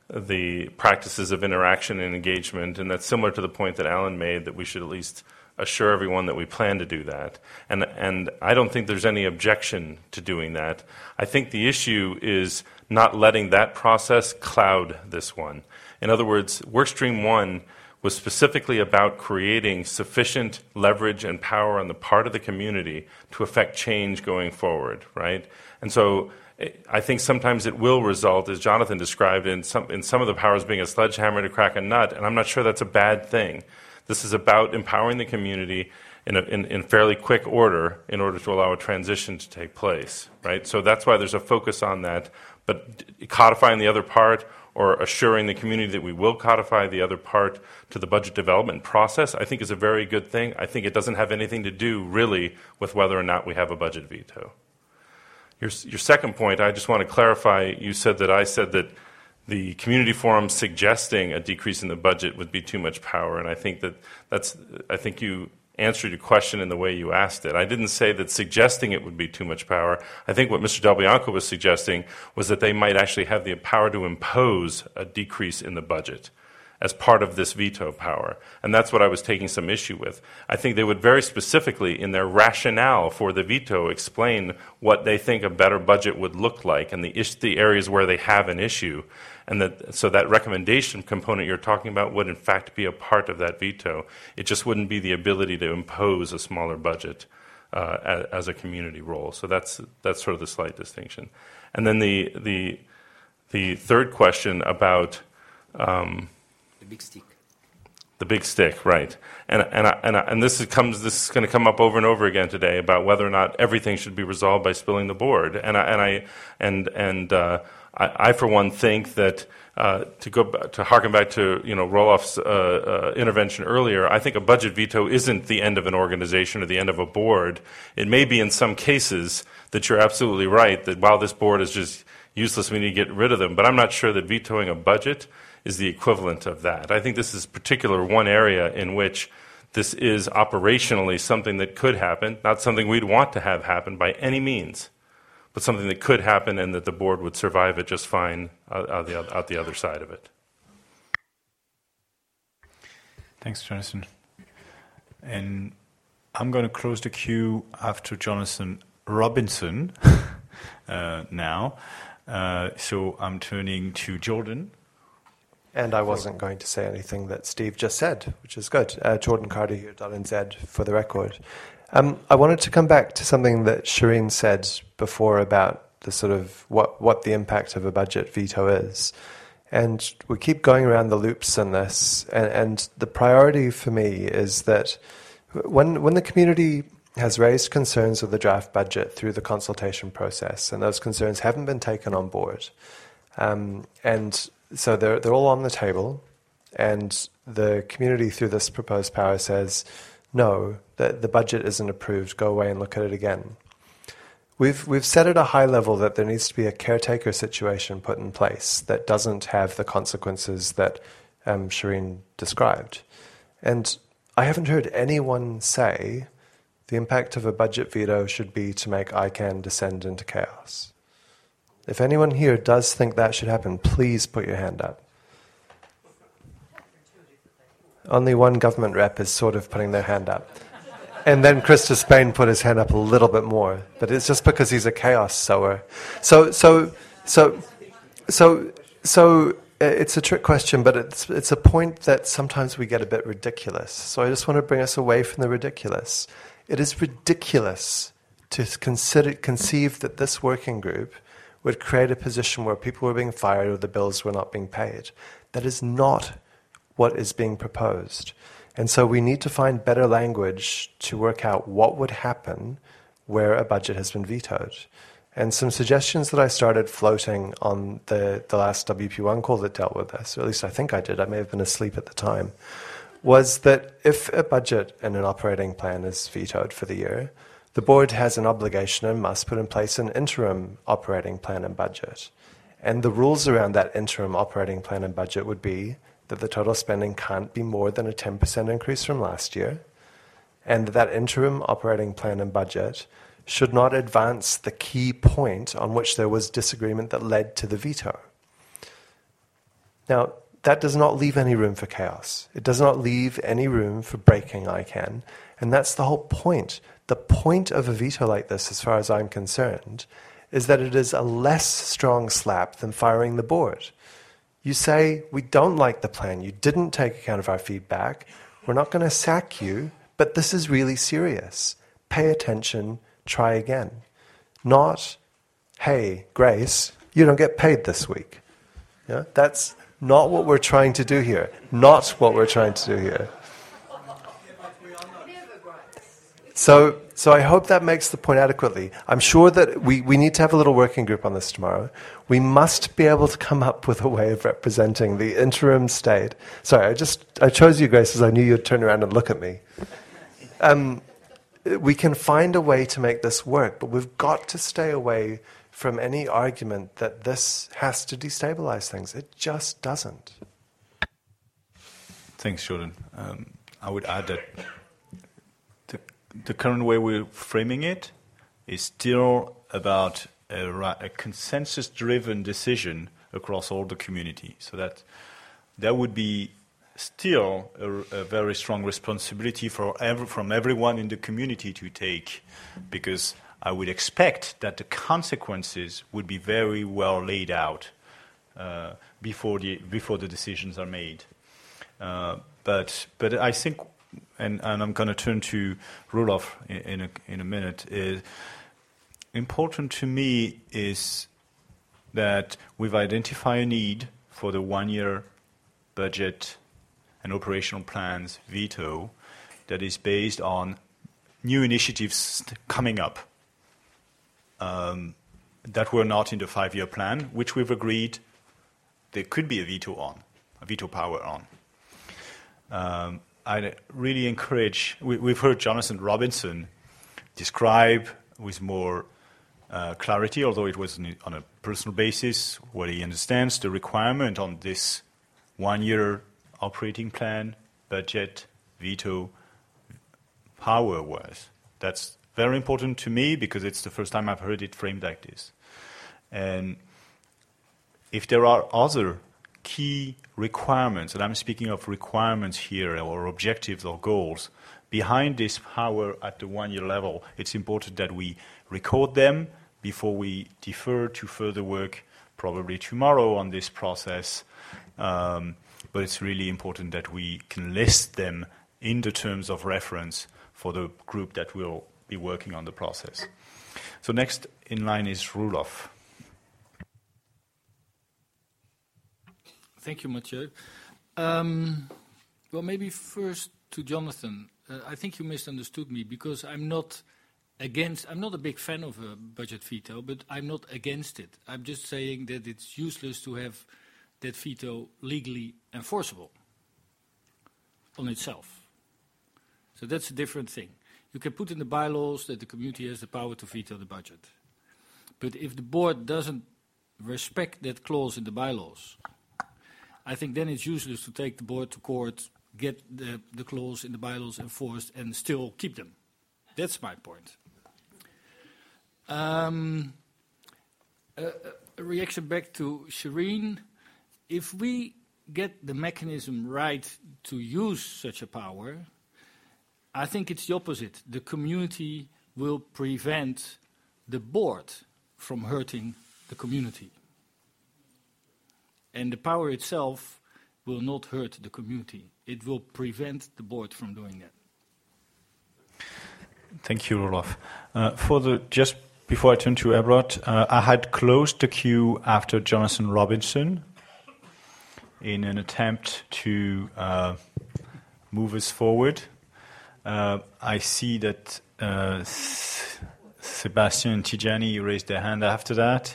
the practices of interaction and engagement, and that's similar to the point that Alan made, that we should at least assure everyone that we plan to do that. And I don't think there's any objection to doing that. I think the issue is not letting that process cloud this one. In other words, Workstream 1 was specifically about creating sufficient leverage and power on the part of the community to affect change going forward, right? And so I think sometimes it will result, as Jonathan described, in some of the powers being a sledgehammer to crack a nut, and I'm not sure that's a bad thing. This is about empowering the community in fairly quick order in order to allow a transition to take place, right? So that's why there's a focus on that. But codifying the other part or assuring the community that we will codify the other part to the budget development process, I think is a very good thing. I think it doesn't have anything to do really with whether or not we have a budget veto. Your second point, I just want to clarify, you said that I said that the community forum suggesting a decrease in the budget would be too much power, and I think I think you answered your question in the way you asked it. I didn't say that suggesting it would be too much power. I think what Mr. Del Bianco was suggesting was that they might actually have the power to impose a decrease in the budget as part of this veto power. And that's what I was taking some issue with. I think they would very specifically, in their rationale for the veto, explain what they think a better budget would look like and the areas where they have an issue. And so that recommendation component you're talking about would in fact be a part of that veto. It just wouldn't be the ability to impose a smaller budget as a community role. So that's sort of the slight distinction. And then the third question about the big stick. The big stick, right? And this is going to come up over and over again today about whether or not everything should be resolved by spilling the board. I for one think that to harken back to Roelof's intervention earlier, I think a budget veto isn't the end of an organization or the end of a board. It may be in some cases that you're absolutely right that while this board is just useless, we need to get rid of them. But I'm not sure that vetoing a budget is the equivalent of that. I think this is particular one area in which this is operationally something that could happen, not something we'd want to have happen by any means, but something that could happen and that the board would survive it just fine out the other side of it. Thanks, Jonathan. And I'm going to close the queue after Jonathan Robinson now. So I'm turning to Jordan. And I wasn't going to say anything that Steve just said, which is good. Jordan Carter here, .nz, for the record. I wanted to come back to something that Shireen said before about the sort of what the impact of a budget veto is. And we keep going around the loops on this. And the priority for me is that when the community has raised concerns with the draft budget through the consultation process, and those concerns haven't been taken on board, and so they're all on the table, and the community through this proposed power says, no, the budget isn't approved, go away and look at it again. We've set at a high level that there needs to be a caretaker situation put in place that doesn't have the consequences that Shireen described. And I haven't heard anyone say the impact of a budget veto should be to make ICANN descend into chaos. If anyone here does think that should happen, please put your hand up. Only one government rep is sort of putting their hand up. And then Krista Spain put his hand up a little bit more, but it's just because he's a chaos sower. So it's a trick question, but it's a point that sometimes we get a bit ridiculous. So I just want to bring us away from the ridiculous. It is ridiculous to conceive that this working group would create a position where people were being fired or the bills were not being paid. That is not what is being proposed. And so we need to find better language to work out what would happen where a budget has been vetoed. And some suggestions that I started floating on the last WP1 call that dealt with this, or at least I think I did, I may have been asleep at the time, was that if a budget and an operating plan is vetoed for the year, the board has an obligation and must put in place an interim operating plan and budget. And the rules around that interim operating plan and budget would be that the total spending can't be more than a 10% increase from last year, and that interim operating plan and budget should not advance the key point on which there was disagreement that led to the veto. Now, that does not leave any room for chaos. It does not leave any room for breaking ICANN. And that's the whole point. The point of a veto like this, as far as I'm concerned, is that it is a less strong slap than firing the board. You say, we don't like the plan. You didn't take account of our feedback. We're not going to sack you, but this is really serious. Pay attention, try again. Not, hey, Grace, you don't get paid this week. Yeah? That's not what we're trying to do here. Not what we're trying to do here. So I hope that makes the point adequately. I'm sure that we need to have a little working group on this tomorrow. We must be able to come up with a way of representing the interim state. Sorry, I chose you, Grace, because I knew you'd turn around and look at me. We can find a way to make this work, but we've got to stay away from any argument that this has to destabilize things. It just doesn't. Thanks, Jordan. I would add that the current way we're framing it is still about a consensus-driven decision across all the community. So that would be still a very strong responsibility from everyone in the community to take, because I would expect that the consequences would be very well laid out before the decisions are made. But I think, and I'm going to turn to Roelof in a minute. Important to me is that we've identified a need for the 1-year budget and operational plans veto that is based on new initiatives coming up that were not in the 5-year plan, which we've agreed there could be a veto power on. I really encourage, we've heard Jonathan Robinson describe with more clarity, although it was on a personal basis, what he understands the requirement on this 1-year operating plan, budget, veto power was. That's very important to me because it's the first time I've heard it framed like this. And if there are other key requirements, and I'm speaking of requirements here, or objectives or goals, behind this power at the 1-year level, it's important that we record them before we defer to further work, probably tomorrow on this process. But it's really important that we can list them in the terms of reference for the group that will be working on the process. So next in line is Roelof. Thank you, Mathieu. Well, maybe first to Jonathan. I think you misunderstood me because I'm not a big fan of a budget veto, but I'm not against it. I'm just saying that it's useless to have that veto legally enforceable on itself. So that's a different thing. You can put in the bylaws that the community has the power to veto the budget. But if the board doesn't respect that clause in the bylaws, I think then it's useless to take the board to court, get the clause in the bylaws enforced, and still keep them. That's my point. A reaction back to Shireen. If we get the mechanism right to use such a power, I think it's the opposite. The community will prevent the board from hurting the community. And the power itself will not hurt the community. It will prevent the board from doing that. Thank you, Roelof. Just before I turn to Ebrard, I had closed the queue after Jonathan Robinson in an attempt to move us forward. I see that Sebastian and Tijani raised their hand after that.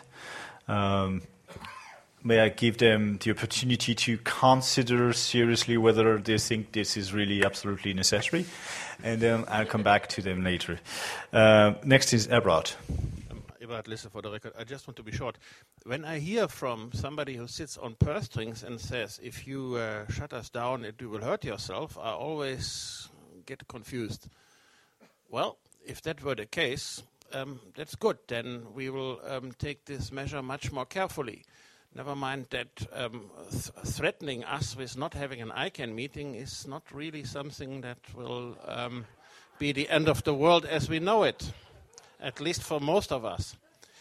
May I give them the opportunity to consider seriously whether they think this is really absolutely necessary? And then I'll come back to them later. Next is Ebrard. Ebrard Lisse for the record. I just want to be short. When I hear from somebody who sits on purse strings and says, if you shut us down, you will hurt yourself, I always get confused. Well, if that were the case, that's good. Then we will take this measure much more carefully. Never mind that threatening us with not having an ICANN meeting is not really something that will be the end of the world as we know it, at least for most of us.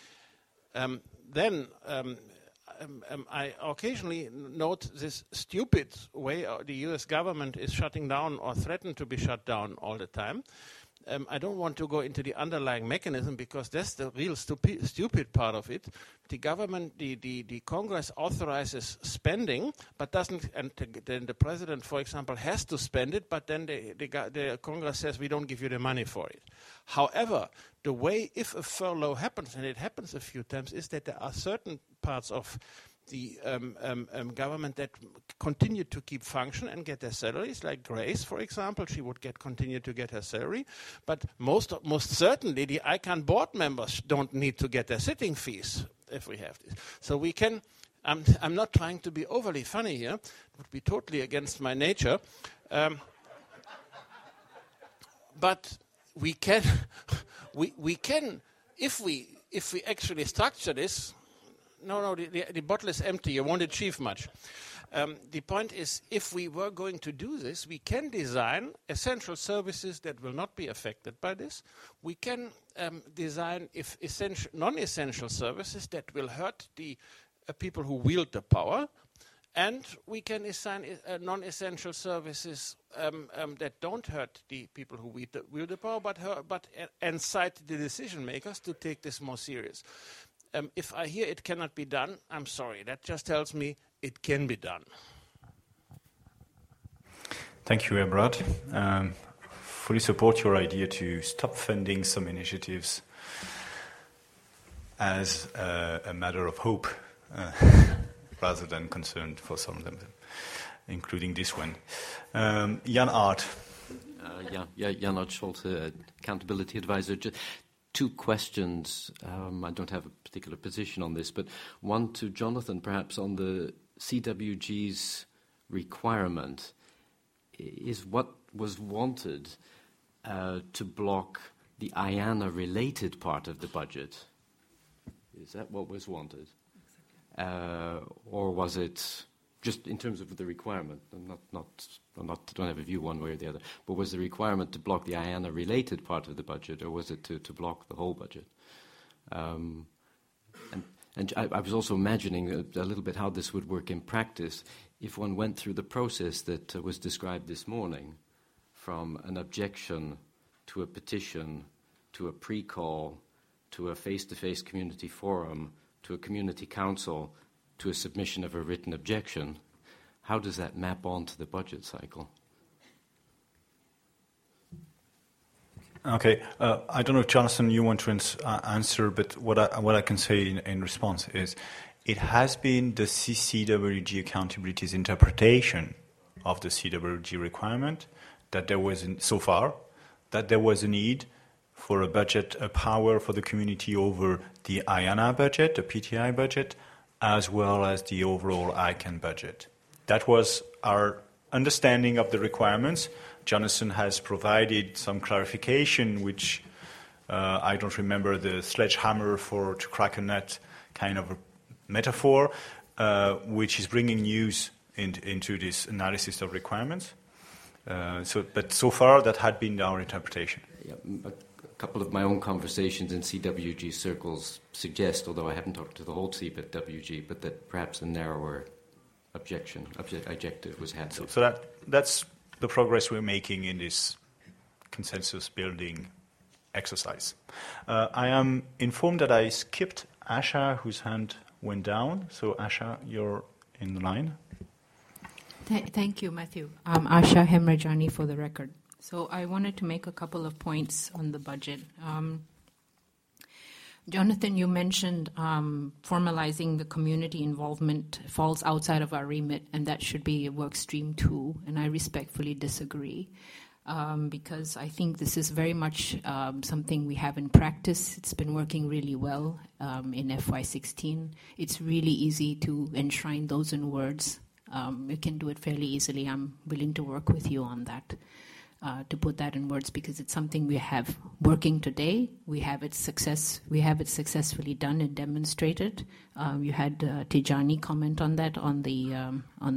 Then I occasionally note this stupid way the US government is shutting down or threatened to be shut down all the time. I don't want to go into the underlying mechanism because that's the real stupid part of it. The government, the Congress authorizes spending, but doesn't, and then the president, for example, has to spend it, but then the Congress says we don't give you the money for it. However, the way if a furlough happens, and it happens a few times, is that there are certain parts of the government that continue to keep function and get their salaries, like Grace, for example, she would continue to get her salary, but most certainly the ICANN board members don't need to get their sitting fees if we have this. So we can, I'm not trying to be overly funny here, it would be totally against my nature, but we can, we can, if we actually structure this. No, the bottle is empty. You won't achieve much. The point is, if we were going to do this, we can design essential services that will not be affected by this. We can design non-essential services that will hurt the people who wield the power. And we can assign non-essential services that don't hurt the people who wield the power, but incite the decision makers to take this more serious. If I hear it cannot be done, I'm sorry. That just tells me it can be done. Thank you, Ebrard. Fully support your idea to stop funding some initiatives as a matter of hope rather than concern for some of them, including this one. Jan Art. Jan Art Schulte, Accountability Advisor. Two questions. I don't have a particular position on this, but one to Jonathan, perhaps, on the CWG's requirement. Is what was wanted to block the IANA-related part of the budget? Is that what was wanted? Or was it just in terms of the requirement? I don't have a view one way or the other. But was the requirement to block the IANA-related part of the budget, or was it to block the whole budget? And I was also imagining a little bit how this would work in practice if one went through the process that was described this morning, from an objection to a petition, to a pre-call, to a face-to-face community forum, to a community council, to a submission of a written objection. How does that map onto the budget cycle? Okay, I don't know if Jonathan, you want to answer, but what I can say in response is, it has been the CCWG Accountability's interpretation of the CWG requirement that there was, so far, that there was a need for a budget, a power for the community over the IANA budget, the PTI budget, as well as the overall ICANN budget. That was our understanding of the requirements. Jonathan has provided some clarification, which I don't remember the sledgehammer to crack a nut kind of a metaphor, which is bringing news into this analysis of requirements. But so far, that had been our interpretation. Yeah, a couple of my own conversations in CWG circles suggest, although I haven't talked to the whole CWG, but that perhaps a narrower objective was had. So that's the progress we're making in this consensus-building exercise. I am informed that I skipped Asha, whose hand went down. So, Asha, you're in the line. Thank you, Matthew. Asha Hemrajani for the record. So I wanted to make a couple of points on the budget. Jonathan, you mentioned formalizing the community involvement falls outside of our remit, and that should be a work stream too, and I respectfully disagree. Because I think this is very much something we have in practice. It's been working really well in FY16. It's really easy to enshrine those in words. You can do it fairly easily. I'm willing to work with you on that. to put that in words, because it's something we have working today. We have it successfully done and demonstrated. You had Tijani comment on that on the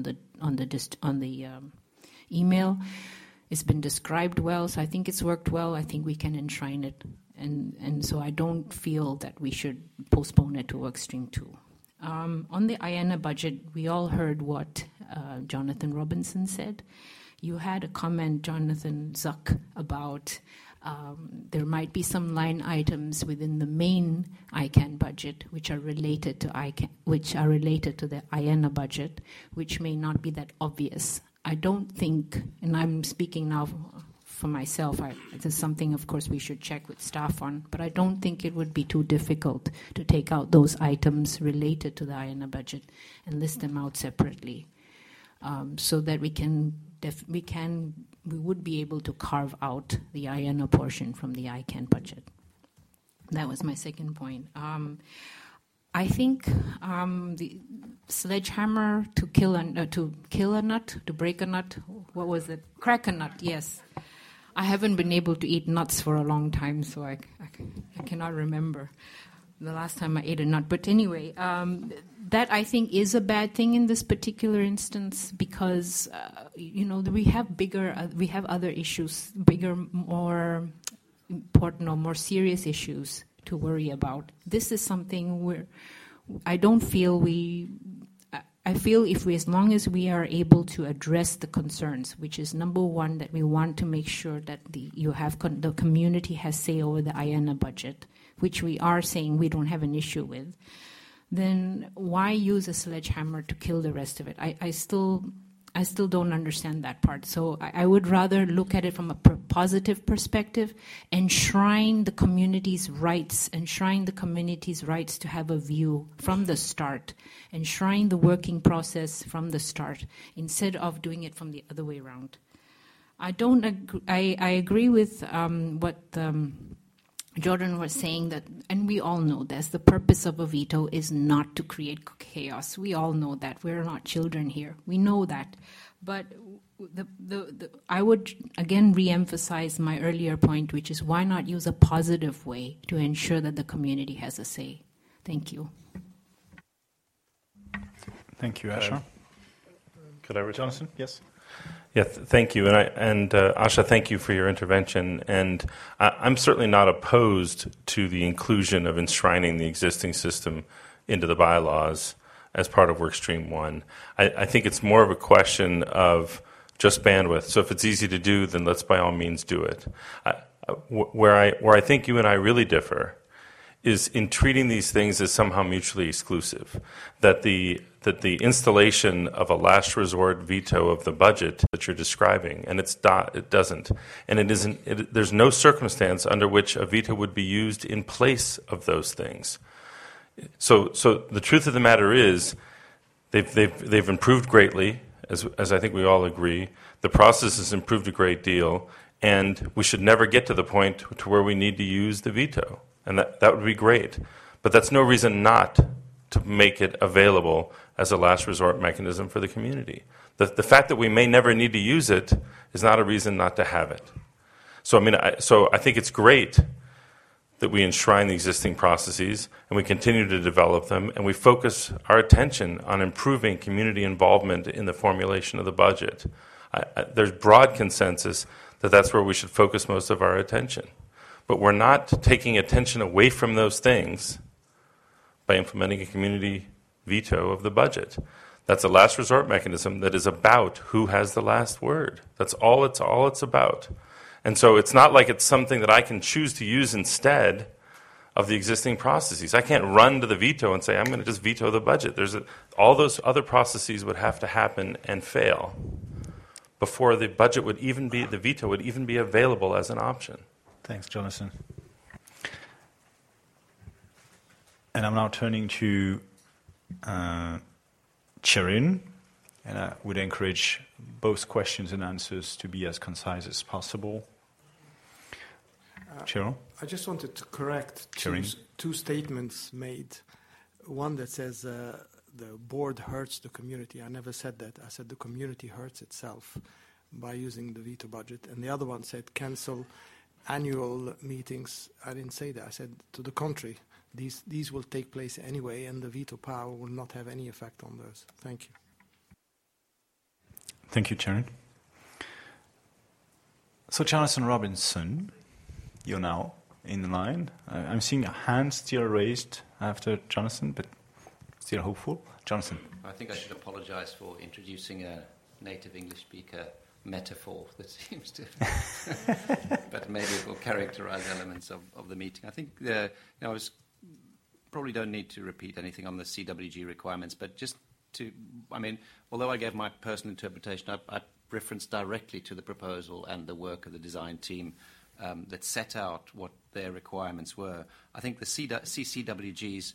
email. It's been described well, so I think it's worked well. I think we can enshrine it, and so I don't feel that we should postpone it to Workstream 2. On the IANA budget, we all heard what Jonathan Robinson said. You had a comment, Jonathan Zuck, about there might be some line items within the main ICANN budget which are related to the IANA budget, which may not be that obvious. I don't think, and I'm speaking now for myself, this is something, of course, we should check with staff on, but I don't think it would be too difficult to take out those items related to the IANA budget and list them out separately, so that we would be able to carve out the IANA portion from the ICANN budget. That was my second point. I think the sledgehammer to break a nut. What was it? Crack a nut. Yes. I haven't been able to eat nuts for a long time, so I cannot remember the last time I ate a nut. But anyway, that I think is a bad thing in this particular instance, because we have other issues, bigger, more important or more serious issues to worry about. This is something where I feel as long as we are able to address the concerns, which is number one, that we want to make sure that the community has say over the IANA budget, which we are saying we don't have an issue with, then why use a sledgehammer to kill the rest of it? I still don't understand that part. So I would rather look at it from a positive perspective, enshrine the community's rights to have a view from the start, enshrine the working process from the start, instead of doing it from the other way around. I agree with what Jordan was saying, that, and we all know this, the purpose of a veto is not to create chaos. We all know that. We're not children here. We know that. But I would again re-emphasize my earlier point, which is why not use a positive way to ensure that the community has a say. Thank you. Thank you, Asha. Could I return? Jonathan? Yes. Yeah, thank you. And Asha, thank you for your intervention. And I'm certainly not opposed to the inclusion of enshrining the existing system into the bylaws as part of Workstream 1. I think it's more of a question of just bandwidth. So if it's easy to do, then let's by all means do it. Where I think you and I really differ is in treating these things as somehow mutually exclusive. That the installation of a last resort veto of the budget that you're describing, and it doesn't, and it isn't. There's no circumstance under which a veto would be used in place of those things. So the truth of the matter is, they've improved greatly, as I think we all agree. The process has improved a great deal, and we should never get to the point to where we need to use the veto. And that would be great. But that's no reason not to make it available as a last resort mechanism for the community. The fact that we may never need to use it is not a reason not to have it. So I think it's great that we enshrine the existing processes and we continue to develop them, and we focus our attention on improving community involvement in the formulation of the budget. There's broad consensus that that's where we should focus most of our attention. But we're not taking attention away from those things by implementing a community veto of the budget. That's a last resort mechanism that is about who has the last word. That's all it's about. And so it's not like it's something that I can choose to use instead of the existing processes. I can't run to the veto and say, I'm going to just veto the budget. All those other processes would have to happen and fail before the veto would even be available as an option. Thanks, Jonathan. And I'm now turning to Cherin, and I would encourage both questions and answers to be as concise as possible. Cheryl? I just wanted to correct two statements made. One that says the board hurts the community. I never said that. I said the community hurts itself by using the veto budget. And the other one said cancel annual meetings. I didn't say that. I said to the contrary. These will take place anyway, and the veto power will not have any effect on those. Thank you. Thank you, Chairman. So, Jonathan Robinson, you're now in the line. I'm seeing a hand still raised after Jonathan, but still hopeful. Jonathan. I think I should apologize for introducing a native English speaker metaphor that seems to, but maybe it will characterize elements of the meeting. I think I was probably don't need to repeat anything on the CWG requirements, but just to, although I gave my personal interpretation, I referenced directly to the proposal and the work of the design team that set out what their requirements were. I think the CCWG's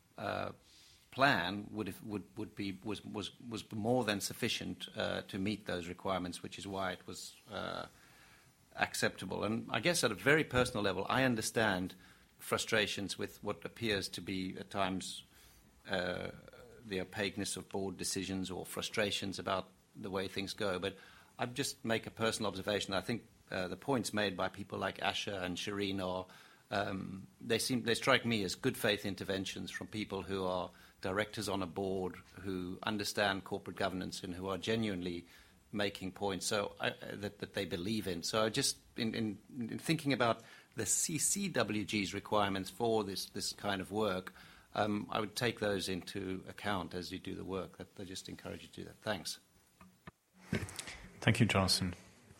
plan was more than sufficient to meet those requirements, which is why it was acceptable. And I guess at a very personal level, I understand frustrations with what appears to be at times the opaqueness of board decisions or frustrations about the way things go. But I'd just make a personal observation. I think the points made by people like Asher and Shireen are they strike me as good faith interventions from people who are directors on a board who understand corporate governance and who are genuinely making points that they believe in. So just in thinking about the CCWG's requirements for this kind of work, I would take those into account as you do the work. I just encourage you to do that. Thanks. Thank you, Jonathan.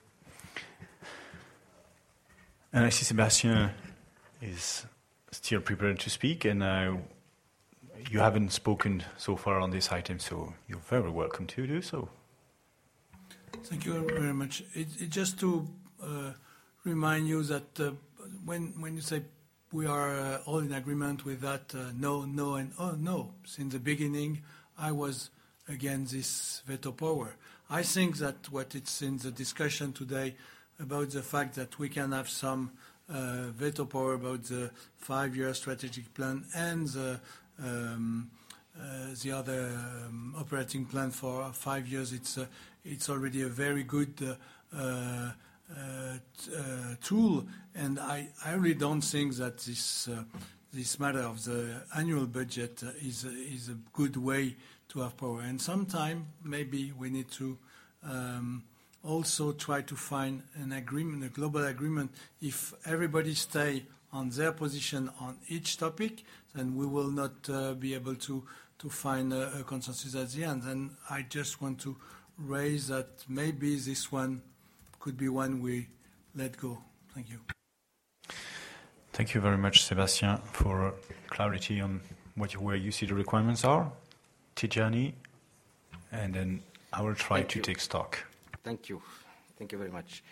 And I see Sebastian is still prepared to speak, and you haven't spoken so far on this item, so you're very welcome to do so. Thank you very much. It just to remind you that when you say we are all in agreement with that, no, and oh no, since the beginning I was against this veto power. I think that what it's in the discussion today about the fact that we can have some veto power about the 5-year strategic plan and the other operating plan for 5 years, it's already a very good tool, and I really don't think that this matter of the annual budget is a good way to have power. And sometime maybe we need to also try to find an agreement, a global agreement. If everybody stay on their position on each topic, then we will not be able to find a consensus at the end. And I just want to raise that maybe this one could be one we let go. Thank you. Thank you very much, Sebastian, for clarity on where you see the requirements are. Tijani, and then I will try to take stock. Thank you. Thank you very much.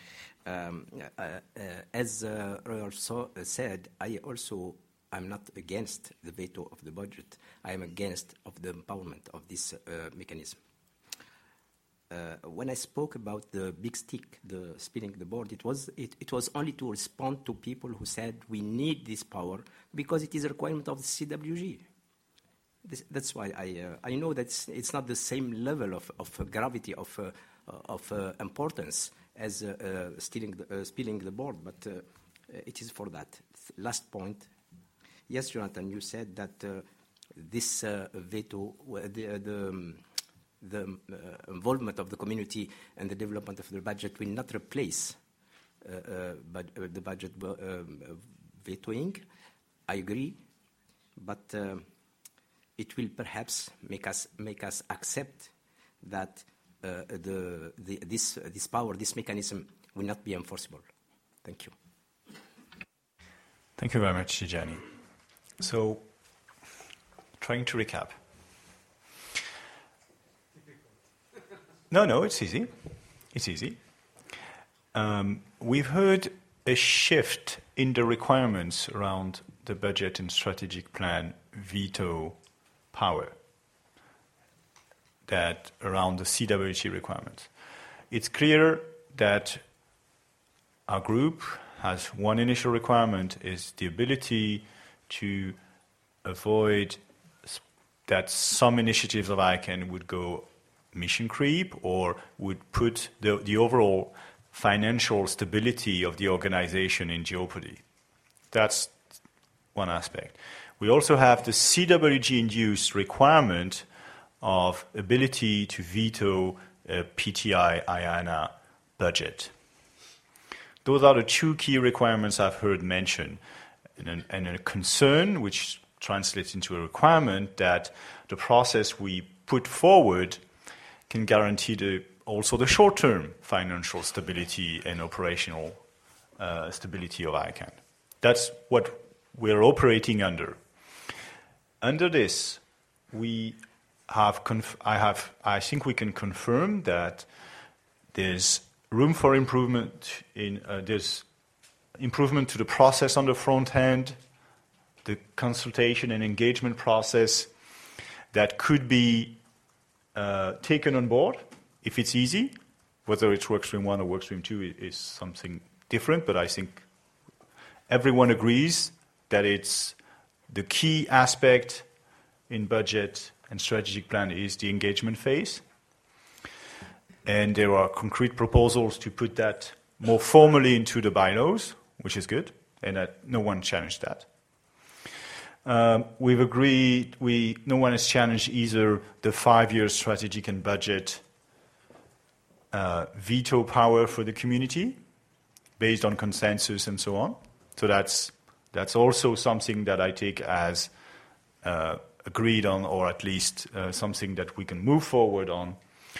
As Roy said, I'm not against the veto of the budget. I am against of the empowerment of this mechanism. When I spoke about the big stick, the spinning the board, it was only to respond to people who said we need this power because it is a requirement of the CWG. That's why I know that it's not the same level of gravity of importance as spinning the board, but it is for that. Last point. Yes, Jonathan, you said that this veto, the involvement of the community and the development of the budget will not replace the budget vetoing. I agree, but it will perhaps make us accept that this power, this mechanism, will not be enforceable. Thank you. Thank you very much, Tijani. So, trying to recap. No, it's easy. It's easy. We've heard a shift in the requirements around the budget and strategic plan veto power that around the CWG requirements. It's clear that our group has one initial requirement is the ability to avoid that some initiatives of ICANN would go mission creep or would put the overall financial stability of the organization in jeopardy. That's one aspect. We also have the CWG-induced requirement of ability to veto a PTI IANA budget. Those are the two key requirements I've heard mentioned, and a concern which translates into a requirement that the process we put forward can guarantee also the short-term financial stability and operational stability of ICANN. That's what we're operating under. Under this, I think we can confirm that there's room for improvement. There's improvement to the process on the front end, the consultation and engagement process that could be taken on board if it's easy. Whether it's Workstream 1 or Workstream 2 is something different, but I think everyone agrees that it's the key aspect in budget and strategic plan is the engagement phase. And there are concrete proposals to put that more formally into the bylaws, which is good, and that no one challenged that. We've agreed, no one has challenged either the 5-year strategic and budget veto power for the community based on consensus and so on. So that's also something that I take as agreed on, or at least something that we can move forward on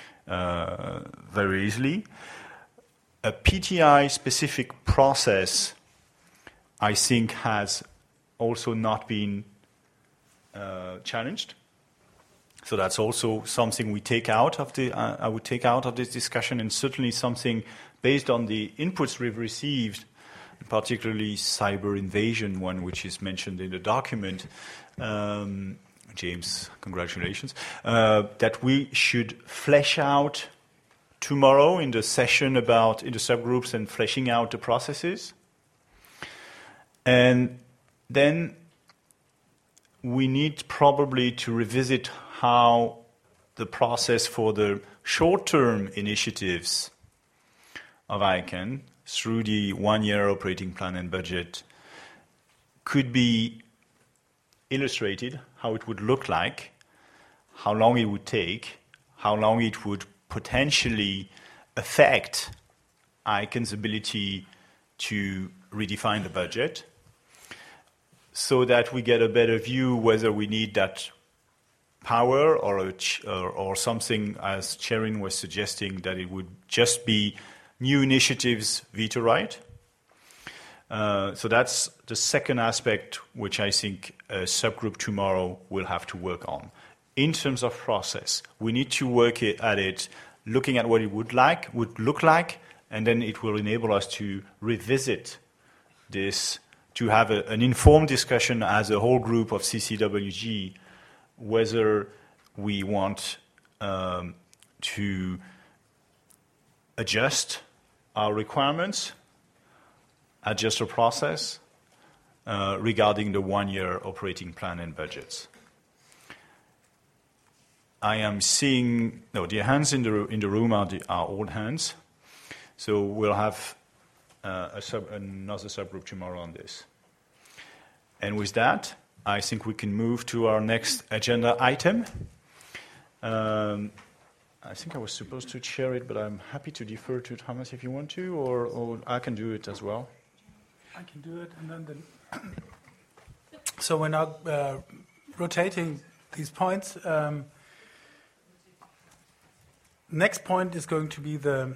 very easily. A PTI-specific process, I think, has also not been challenged. So that's also something we take out of I would take out of this discussion, and certainly something based on the inputs we've received, particularly cyber invasion one, which is mentioned in the document. James, congratulations. That we should flesh out tomorrow in the session in the subgroups and fleshing out the processes. And then we need probably to revisit how the process for the short-term initiatives of ICANN through the 1-year operating plan and budget could be illustrated, how it would look like, how long it would take, how long it would potentially affect ICANN's ability to redefine the budget, so that we get a better view whether we need that power or something, as Sherin was suggesting, that it would just be new initiatives veto right. So that's the second aspect which I think a subgroup tomorrow will have to work on. In terms of process, we need to work at it, looking at what it would look like, and then it will enable us to revisit this, to have an informed discussion as a whole group of CCWG, whether we want to adjust our requirements, adjust our process regarding the 1-year operating plan and budgets. I am seeing the hands in the room are old hands, so we'll have another subgroup tomorrow on this. And with that, I think we can move to our next agenda item. I think I was supposed to chair it, but I'm happy to defer to Thomas if you want to, or I can do it as well. I can do it, and then so we're now rotating these points. Next point is going to be the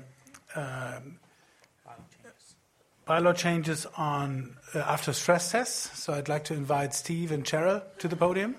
bylaw changes on after stress tests. So I'd like to invite Steve and Cheryl to the podium.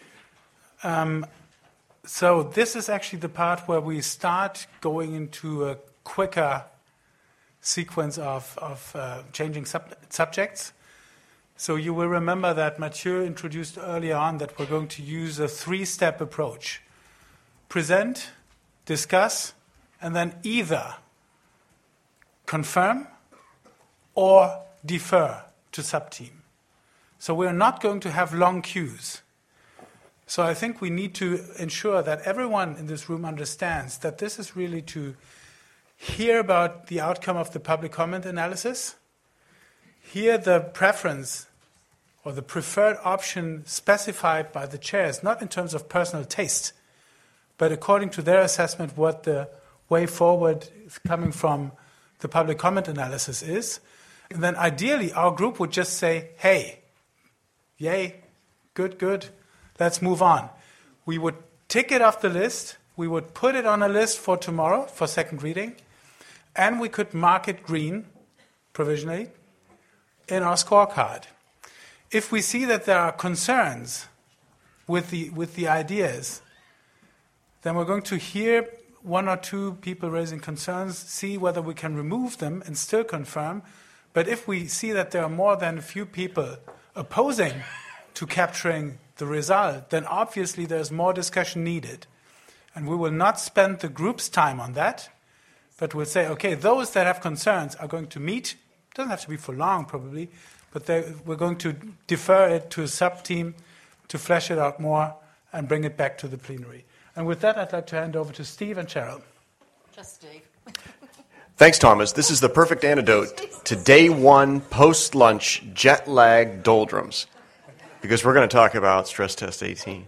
So this is actually the part where we start going into a quicker sequence of changing subjects. So you will remember that Mathieu introduced earlier on that we're going to use a 3-step approach. Present, discuss, and then either confirm or defer to subteam. So we're not going to have long queues. So I think we need to ensure that everyone in this room understands that this is really to hear about the outcome of the public comment analysis, hear the preference or the preferred option specified by the chairs, not in terms of personal taste, but according to their assessment what the way forward coming from the public comment analysis is. And then ideally our group would just say, hey, yay, good, let's move on. We would tick it off the list, we would put it on a list for tomorrow for second reading, and we could mark it green, provisionally, in our scorecard. If we see that there are concerns with the ideas, then we're going to hear one or two people raising concerns, see whether we can remove them and still confirm. But if we see that there are more than a few people opposing to capturing the result, then obviously there's more discussion needed. And we will not spend the group's time on that, but we'll say, okay, those that have concerns are going to meet. It doesn't have to be for long, probably, but we're going to defer it to a sub-team to flesh it out more and bring it back to the plenary. And with that, I'd like to hand over to Steve and Cheryl. Just Steve. Thanks, Thomas. This is the perfect antidote to day one post-lunch jet lag doldrums, because we're going to talk about stress test 18.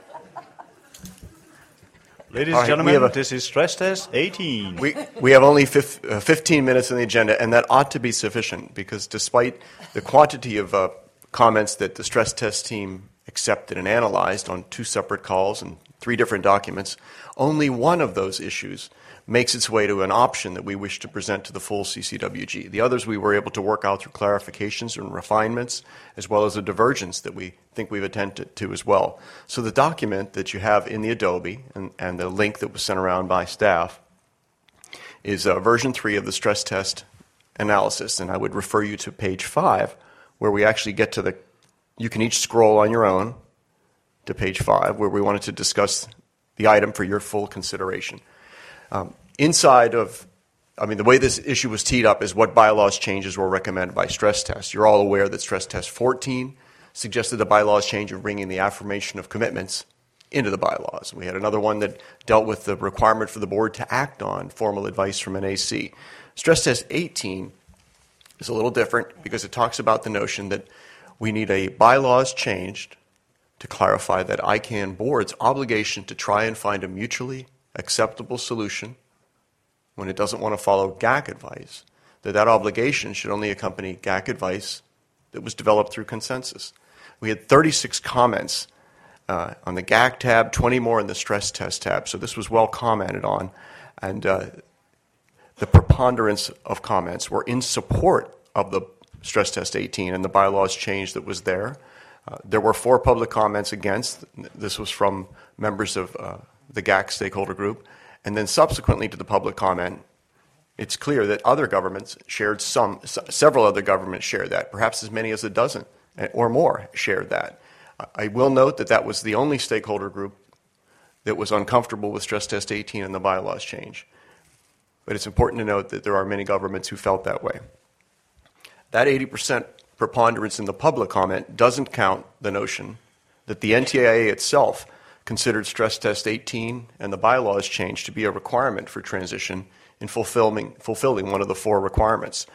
Ladies and gentlemen, this is stress test 18. We have only 15 minutes on the agenda, and that ought to be sufficient, because despite the quantity of comments that the stress test team accepted and analyzed on 2 separate calls and 3 different documents, only one of those issues makes its way to an option that we wish to present to the full CCWG. The others we were able to work out through clarifications and refinements, as well as a divergence that we think we've attended to as well. So the document that you have in the Adobe and the link that was sent around by staff is version 3 of the stress test analysis. And I would refer you to page 5, where we actually get to you can each scroll on your own to page 5, where we wanted to discuss the item for your full consideration. The way this issue was teed up is what bylaws changes were recommended by stress test. You're all aware that stress test 14 suggested the bylaws change of bringing the affirmation of commitments into the bylaws. We had another one that dealt with the requirement for the board to act on formal advice from an AC. Stress test 18 is a little different because it talks about the notion that we need a bylaws changed to clarify that ICANN board's obligation to try and find a mutually acceptable solution when it doesn't want to follow GAC advice, that obligation should only accompany GAC advice that was developed through consensus. We had 36 comments on the GAC tab, 20 more in the stress test tab, so this was well commented on, and the preponderance of comments were in support of the stress test 18 and the bylaws change that was there. There were 4 public comments against. This was from members of the GAC stakeholder group, and then subsequently to the public comment, it's clear that other governments shared several other governments shared that, perhaps as many as a dozen or more shared that. I will note that was the only stakeholder group that was uncomfortable with stress test 18 and the bylaws change. But it's important to note that there are many governments who felt that way. That 80% preponderance in the public comment doesn't count the notion that the NTIA itself considered stress test 18 and the bylaws change to be a requirement for transition in fulfilling one of the 4 requirements.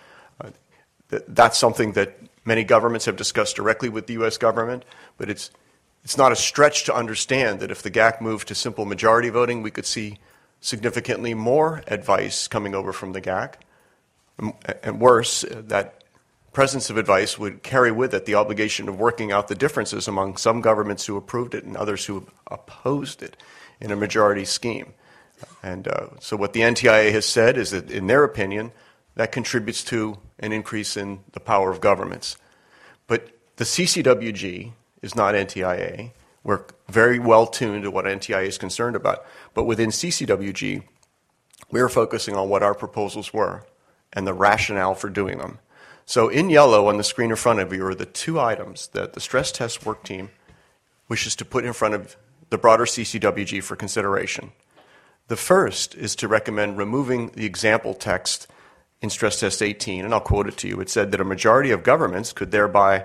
That's something that many governments have discussed directly with the U.S. government, but it's not a stretch to understand that if the GAC moved to simple majority voting, we could see significantly more advice coming over from the GAC. And worse, that presence of advice would carry with it the obligation of working out the differences among some governments who approved it and others who opposed it in a majority scheme. And so what the NTIA has said is that, in their opinion, that contributes to an increase in the power of governments. But the CCWG is not NTIA. We're very well tuned to what NTIA is concerned about. But within CCWG, we're focusing on what our proposals were and the rationale for doing them. So in yellow on the screen in front of you are the 2 items that the stress test work team wishes to put in front of the broader CCWG for consideration. The first is to recommend removing the example text in stress test 18, and I'll quote it to you. It said that a majority of governments could thereby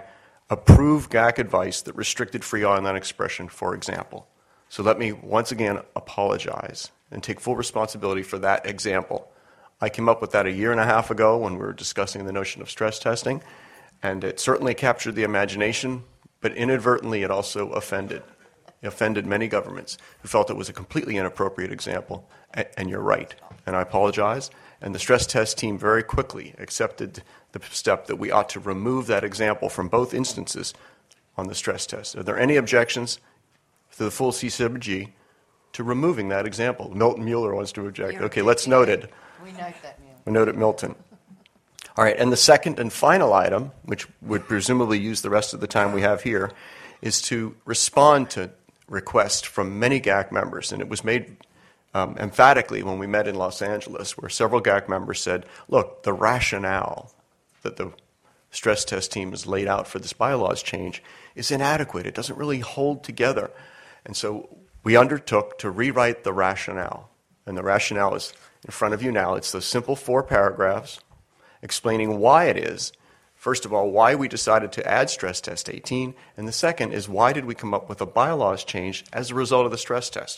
approve GAC advice that restricted free online expression, for example. So let me once again apologize and take full responsibility for that example. I came up with that a year and a half ago when we were discussing the notion of stress testing, and it certainly captured the imagination, but inadvertently it also offended. It offended many governments who felt it was a completely inappropriate example, and you're right, and I apologize. And the stress test team very quickly accepted the step that we ought to remove that example from both instances on the stress test. Are there any objections to the full CCWG to removing that example? Milton Mueller wants to object. Okay, let's note it. We note that, Mueller. We note it, Milton. All right, and the second and final item, which would presumably use the rest of the time we have here, is to respond to requests from many GAC members. And it was made emphatically when we met in Los Angeles, where several GAC members said, look, the rationale that the stress test team has laid out for this bylaws change is inadequate. It doesn't really hold together. And so we undertook to rewrite the rationale. And the rationale is in front of you now. It's those simple 4 paragraphs explaining why it is, first of all, why we decided to add stress test 18, and the second is why did we come up with a bylaws change as a result of the stress test.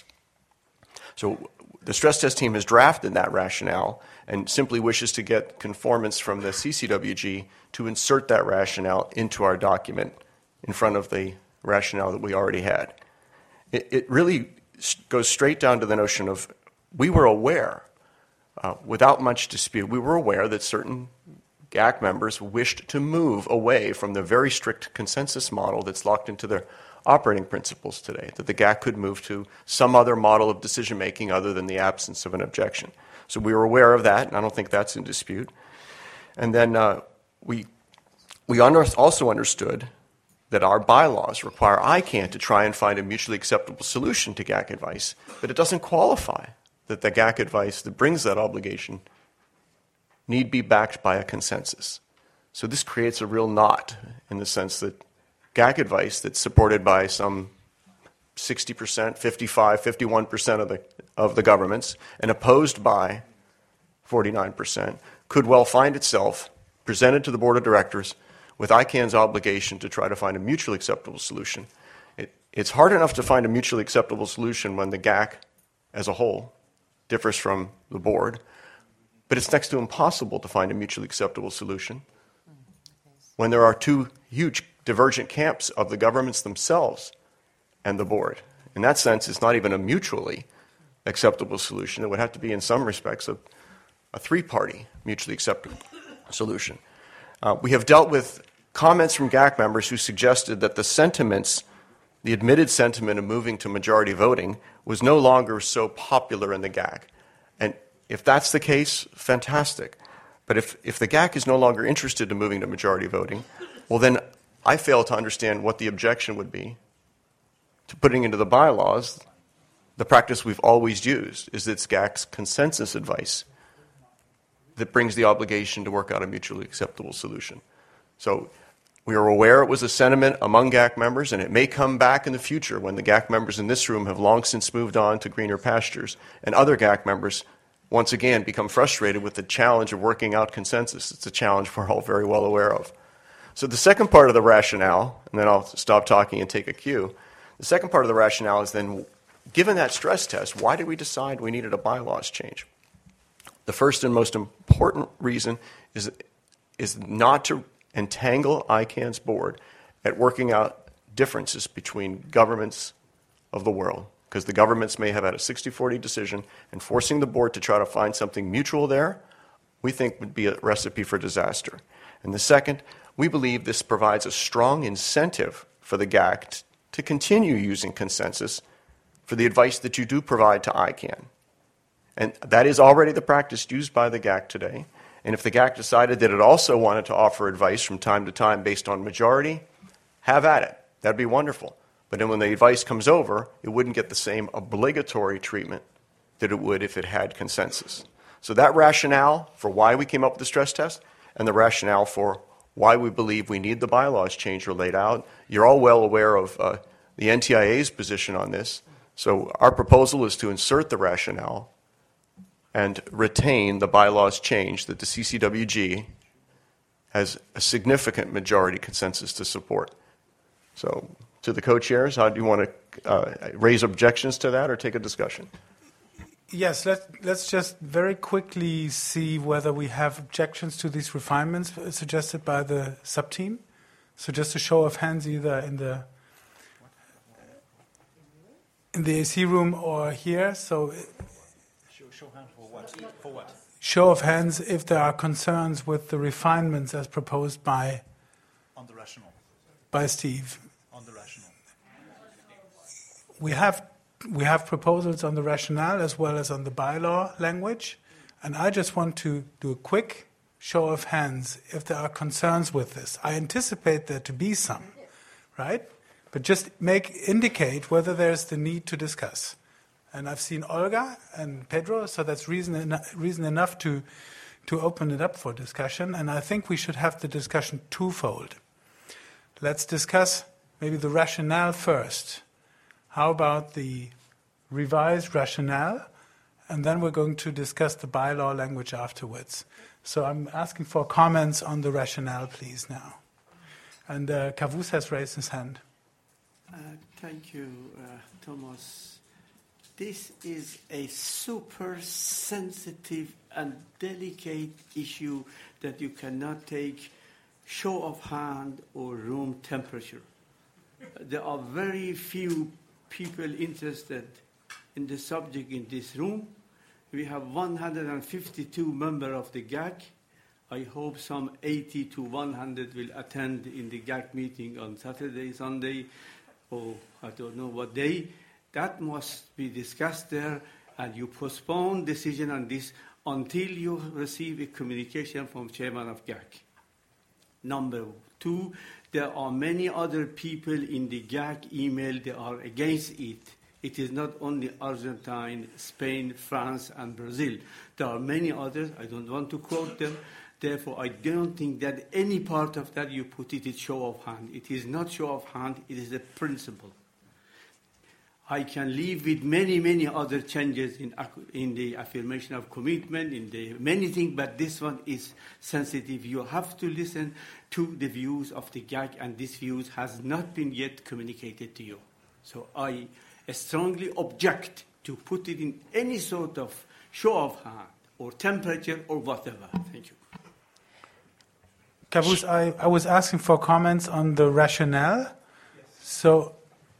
So the stress test team has drafted that rationale and simply wishes to get conformance from the CCWG to insert that rationale into our document in front of the rationale that we already had. It really goes straight down to the notion of we were aware, without much dispute, we were aware that certain GAC members wished to move away from the very strict consensus model that's locked into their operating principles today, that the GAC could move to some other model of decision-making other than the absence of an objection. So we were aware of that, and I don't think that's in dispute. And then we also understood that our bylaws require ICANN to try and find a mutually acceptable solution to GAC advice, but it doesn't qualify that the GAC advice that brings that obligation need be backed by a consensus. So this creates a real knot in the sense that GAC advice that's supported by some 60%, 55, 51% of the governments and opposed by 49% could well find itself presented to the board of directors with ICANN's obligation to try to find a mutually acceptable solution. It's hard enough to find a mutually acceptable solution when the GAC as a whole differs from the board, but it's next to impossible to find a mutually acceptable solution when there are 2 huge divergent camps of the governments themselves and the board. In that sense, it's not even a mutually acceptable solution. It would have to be, in some respects, a 3-party mutually acceptable solution. We have dealt with comments from GAC members who suggested that the admitted sentiment of moving to majority voting was no longer so popular in the GAC. And if that's the case, fantastic. But if the GAC is no longer interested in moving to majority voting, well then I fail to understand what the objection would be to putting into the bylaws the practice we've always used, is it's GAC's consensus advice that brings the obligation to work out a mutually acceptable solution. So we are aware it was a sentiment among GAC members, and it may come back in the future when the GAC members in this room have long since moved on to greener pastures, and other GAC members once again become frustrated with the challenge of working out consensus. It's a challenge we're all very well aware of. So the second part of the rationale, and then I'll stop talking and take a cue, the second part of the rationale is then, given that stress test, why did we decide we needed a bylaws change? The first and most important reason is not to entangle ICANN's board at working out differences between governments of the world, because the governments may have had a 60-40 decision, and forcing the board to try to find something mutual there, we think would be a recipe for disaster. And the second, we believe this provides a strong incentive for the GAC to continue using consensus for the advice that you do provide to ICANN. And that is already the practice used by the GAC today. And if the GAC decided that it also wanted to offer advice from time to time based on majority, have at it. That'd be wonderful. But then when the advice comes over, it wouldn't get the same obligatory treatment that it would if it had consensus. So that rationale for why we came up with the stress test and the rationale for why we believe we need the bylaws change are laid out. You're all well aware of the NTIA's position on this. So our proposal is to insert the rationale and retain the bylaws change that the CCWG has a significant majority consensus to support. So to the co-chairs, how do you want to raise objections to that or take a discussion? Yes, let's just very quickly see whether we have objections to these refinements suggested by the sub-team. So just a show of hands either in the AC room or here. So show hands for what? For what? Show of hands if there are concerns with the refinements as proposed by on the rationale. By Steve. On the rationale. We have proposals on the rationale as well as on the bylaw language, and I just want to do a quick show of hands if there are concerns with this. I anticipate there to be some, right? But just indicate whether there's the need to discuss. And I've seen Olga and Pedro, so that's reason enough to open it up for discussion. And I think we should have the discussion twofold. Let's discuss maybe the rationale first. How about the revised rationale? And then we're going to discuss the bylaw language afterwards. So I'm asking for comments on the rationale, please, now. And Kavus has raised his hand. Thank you, Thomas. This is a super sensitive and delicate issue that you cannot take show of hand or room temperature. There are very few people interested in the subject in this room. We have 152 members of the GAC. I hope some 80 to 100 will attend in the GAC meeting on Saturday, Sunday, or I don't know what day. That must be discussed there, and you postpone decision on this until you receive a communication from Chairman of GAC. Number two, there are many other people in the GAC email that are against it. It is not only Argentina, Spain, France, and Brazil. There are many others. I don't want to quote them. Therefore, I don't think that any part of that you put it is show of hand. It is not show of hand. It is a principle. I can live with many, many other changes in the affirmation of commitment, in the many things, but this one is sensitive. You have to listen to the views of the GAC, and this views has not been yet communicated to you. So I strongly object to put it in any sort of show of hand or temperature or whatever. Thank you. Kavus, I was asking for comments on the rationale. Yes. So,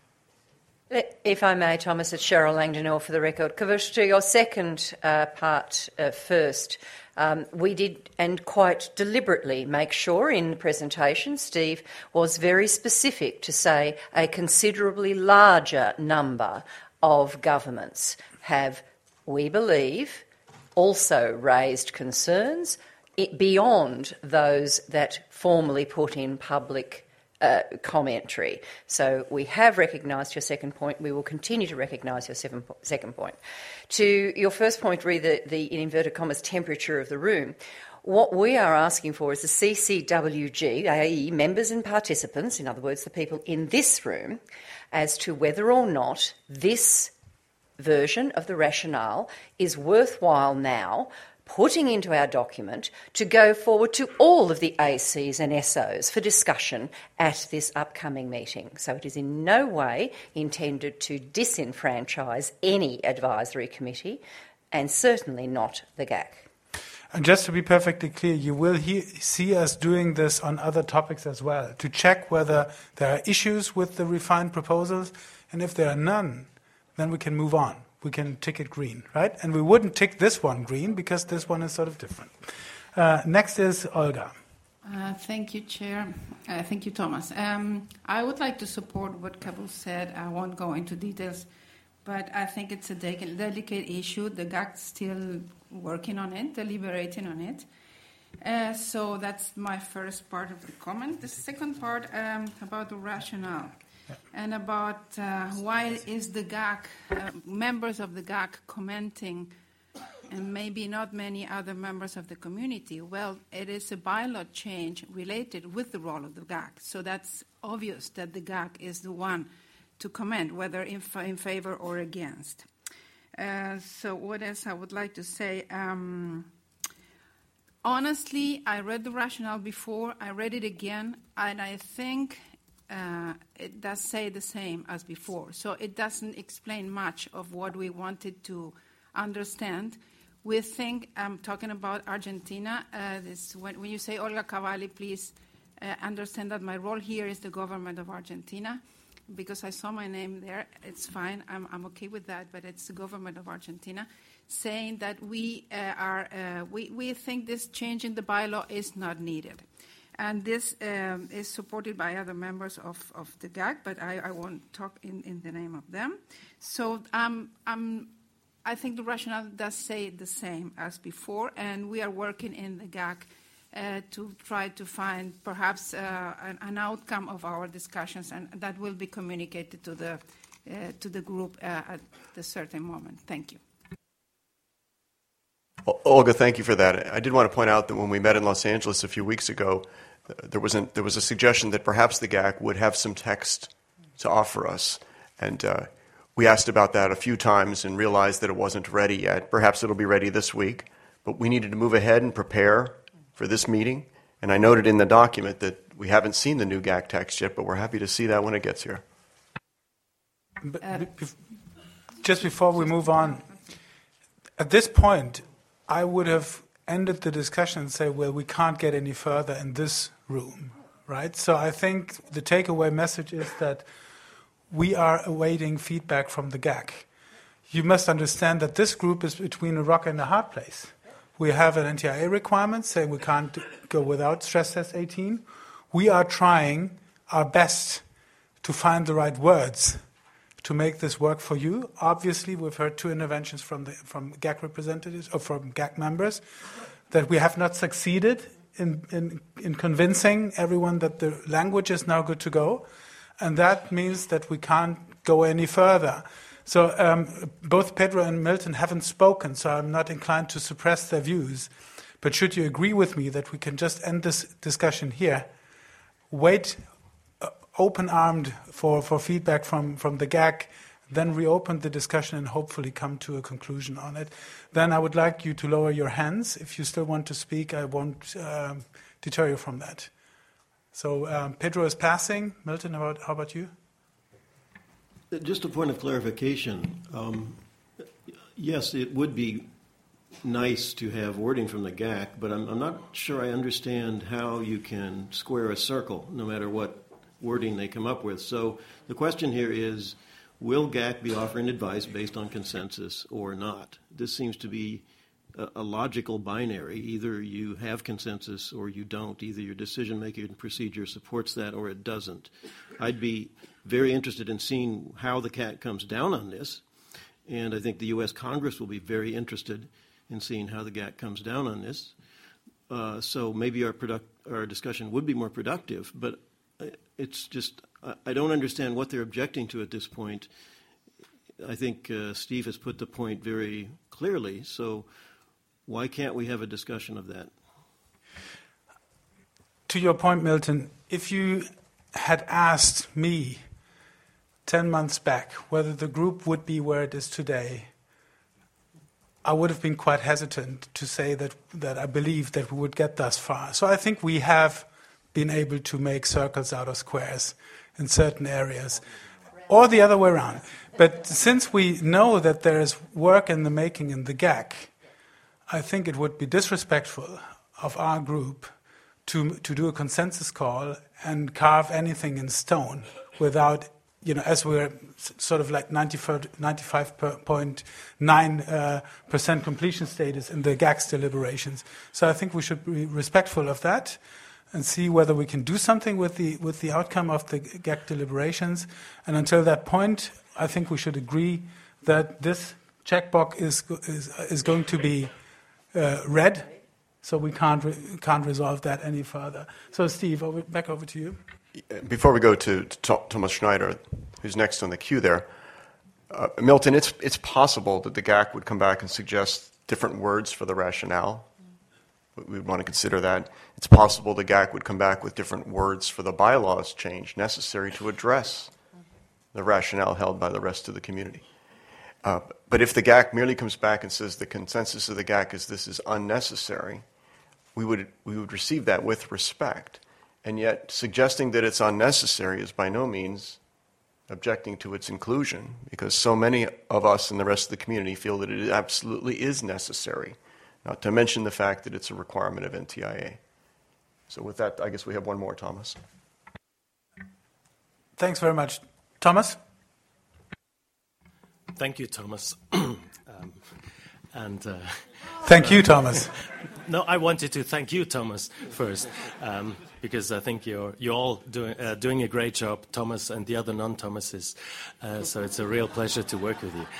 if I may, Thomas, it's Cheryl Langdonell for the record. Kavus, to your second part first, we did, and quite deliberately, make sure in the presentation, Steve was very specific to say a considerably larger number of governments have, we believe, also raised concerns beyond those that formally put in public commentary. So we have recognised your second point. We will continue to recognise your second point. To your first point, re the in inverted commas temperature of the room, what we are asking for is the CCWG, i.e. members and participants, in other words, the people in this room, as to whether or not this version of the rationale is worthwhile now putting into our document to go forward to all of the ACs and SOs for discussion at this upcoming meeting. So it is in no way intended to disenfranchise any advisory committee, and certainly not the GAC. And just to be perfectly clear, you will see us doing this on other topics as well, to check whether there are issues with the refined proposals, and if there are none, then we can move on. We can tick it green, right? And we wouldn't tick this one green because this one is sort of different. Next is Olga. Thank you, Chair. Thank you, Thomas. I would like to support what Kavus said. I won't go into details, but I think it's a delicate issue. The GAC is still working on it, deliberating on it. So that's my first part of the comment. The second part about the rationale. And about why is the GAC, members of the GAC commenting, and maybe not many other members of the community. Well, it is a bylaw change related with the role of the GAC. So that's obvious that the GAC is the one to comment, whether in favor or against. So what else I would like to say? Honestly, I read the rationale before, I read it again, and I think it does say the same as before. So it doesn't explain much of what we wanted to understand. We think, I'm talking about Argentina, when you say Olga Cavalli, please understand that my role here is the government of Argentina, because I saw my name there. It's fine, I'm okay with that, but it's the government of Argentina, saying that we think this change in the bylaw is not needed. And this is supported by other members of the GAC, but I won't talk in the name of them. So I think the rationale does say the same as before, and we are working in the GAC to try to find perhaps an outcome of our discussions, and that will be communicated to the group at a certain moment. Thank you. Olga, thank you for that. I did want to point out that when we met in Los Angeles a few weeks ago, there was a suggestion that perhaps the GAC would have some text to offer us, and we asked about that a few times and realized that it wasn't ready yet. Perhaps it'll be ready this week, but we needed to move ahead and prepare for this meeting, and I noted in the document that we haven't seen the new GAC text yet, but we're happy to see that when it gets here. Just before we move on, at this point, I would have ended the discussion and say, well, we can't get any further in this room, right? So I think the takeaway message is that we are awaiting feedback from the GAC. You must understand that this group is between a rock and a hard place. We have an NTIA requirement saying we can't go without stress test 18. We are trying our best to find the right words to make this work for you. Obviously, we've heard two interventions from GAC representatives or from GAC members that we have not succeeded in convincing everyone that the language is now good to go, and that means that we can't go any further. So both Pedro and Milton haven't spoken, so I'm not inclined to suppress their views. But should you agree with me that we can just end this discussion here, wait open-armed for feedback from the GAC, then reopen the discussion and hopefully come to a conclusion on it. Then I would like you to lower your hands. If you still want to speak, I won't deter you from that. So Pedro is passing. Milton, how about you? Just a point of clarification. Yes, it would be nice to have wording from the GAC, but I'm not sure I understand how you can square a circle, no matter what wording they come up with. So the question here is, will GAC be offering advice based on consensus or not? This seems to be a logical binary. Either you have consensus or you don't. Either your decision-making procedure supports that or it doesn't. I'd be very interested in seeing how the GAC comes down on this, and I think the U.S. Congress will be very interested in seeing how the GAC comes down on this. So maybe our discussion would be more productive, but it's just, I don't understand what they're objecting to at this point. I think Steve has put the point very clearly, so why can't we have a discussion of that? To your point, Milton, if you had asked me 10 months back whether the group would be where it is today, I would have been quite hesitant to say that I believe that we would get thus far. So I think we have been able to make circles out of squares in certain areas, or the other way around. But since we know that there is work in the making in the GAC, I think it would be disrespectful of our group to do a consensus call and carve anything in stone without, as we're sort of like 95.9% completion status in the GAC's deliberations. So I think we should be respectful of that and see whether we can do something with the outcome of the GAC deliberations. And until that point, I think we should agree that this checkbox is going to be read, so we can't resolve that any further. So, Steve, back over to you. Before we go to Thomas Schneider, who's next on the queue there, Milton, it's possible that the GAC would come back and suggest different words for the rationale. We would want to consider that. It's possible the GAC would come back with different words for the bylaws change necessary to address the rationale held by the rest of the community. But if the GAC merely comes back and says the consensus of the GAC is this is unnecessary, we would receive that with respect. And yet suggesting that it's unnecessary is by no means objecting to its inclusion, because so many of us and the rest of the community feel that it absolutely is necessary, not to mention the fact that it's a requirement of NTIA. So with that, I guess we have one more, Thomas. Thanks very much. Thomas? Thank you, Thomas. Thank you, Thomas. No, I wanted to thank you, Thomas, first, because I think you're all doing a great job, Thomas and the other non-Thomases. So it's a real pleasure to work with you.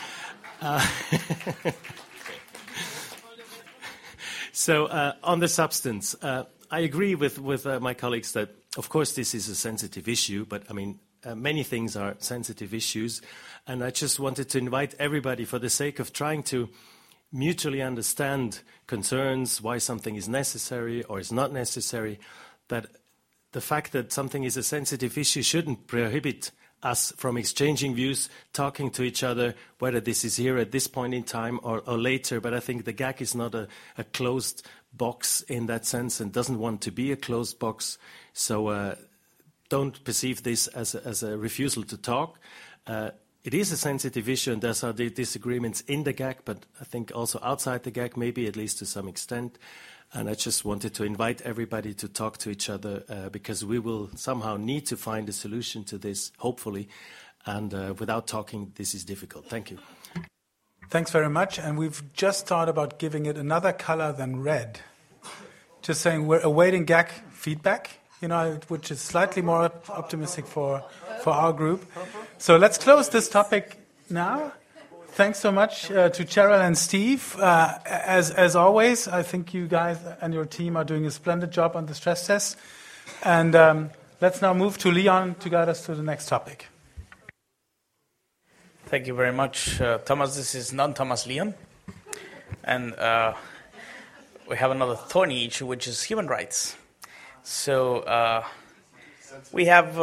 So on the substance, I agree with my colleagues that, of course, this is a sensitive issue, but I mean, many things are sensitive issues, and I just wanted to invite everybody, for the sake of trying to mutually understand concerns, why something is necessary or is not necessary, that the fact that something is a sensitive issue shouldn't prohibit us from exchanging views, talking to each other, whether this is here at this point in time or later. But I think the GAC is not a closed box in that sense and doesn't want to be a closed box. So don't perceive this as a refusal to talk. It is a sensitive issue, and there are disagreements in the GAC, but I think also outside the GAC, maybe at least to some extent. And I just wanted to invite everybody to talk to each other because we will somehow need to find a solution to this, hopefully. And without talking, this is difficult. Thank you. Thanks very much. And we've just thought about giving it another color than red. Just saying we're awaiting GAC feedback, which is slightly more optimistic for our group. So let's close this topic now. Thanks so much to Cheryl and Steve. As always, I think you guys and your team are doing a splendid job on the stress test. And let's now move to Leon to guide us to the next topic. Thank you very much, Thomas. This is non-Thomas Leon. And we have another thorny issue, which is human rights. So we have,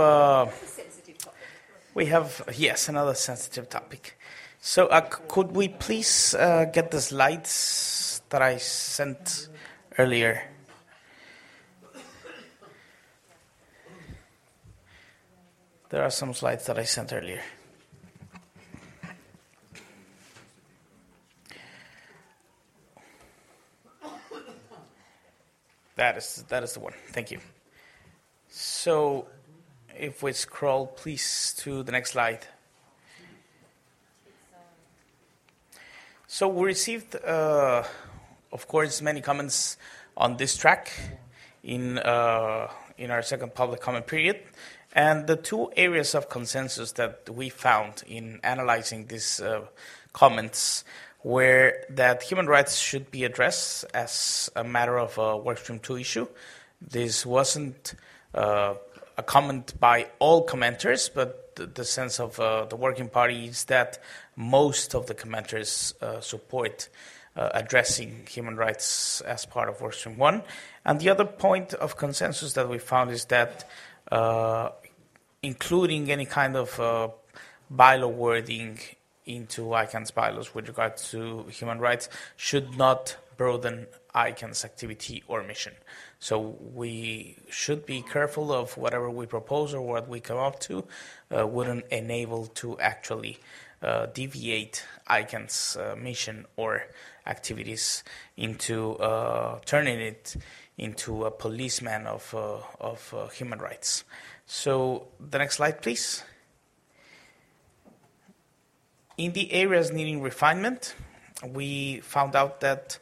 yes, another sensitive topic. So could we please get the slides that I sent earlier? There are some slides that I sent earlier. That is the one. Thank you. So if we scroll, please, to the next slide. So we received, of course, many comments on this track in our second public comment period. And the two areas of consensus that we found in analyzing these comments were that human rights should be addressed as a matter of a Workstream 2 issue. This wasn't a comment by all commenters, but the sense of the Working Party is that most of the commenters support addressing human rights as part of Workstream 1. And the other point of consensus that we found is that including any kind of bylaw wording into ICANN's bylaws with regard to human rights should not broaden ICANN's activity or mission. So we should be careful of whatever we propose or what we come up to wouldn't enable to actually deviate ICANN's mission or activities into turning it into a policeman of human rights. So the next slide, please. In the areas needing refinement, we found out that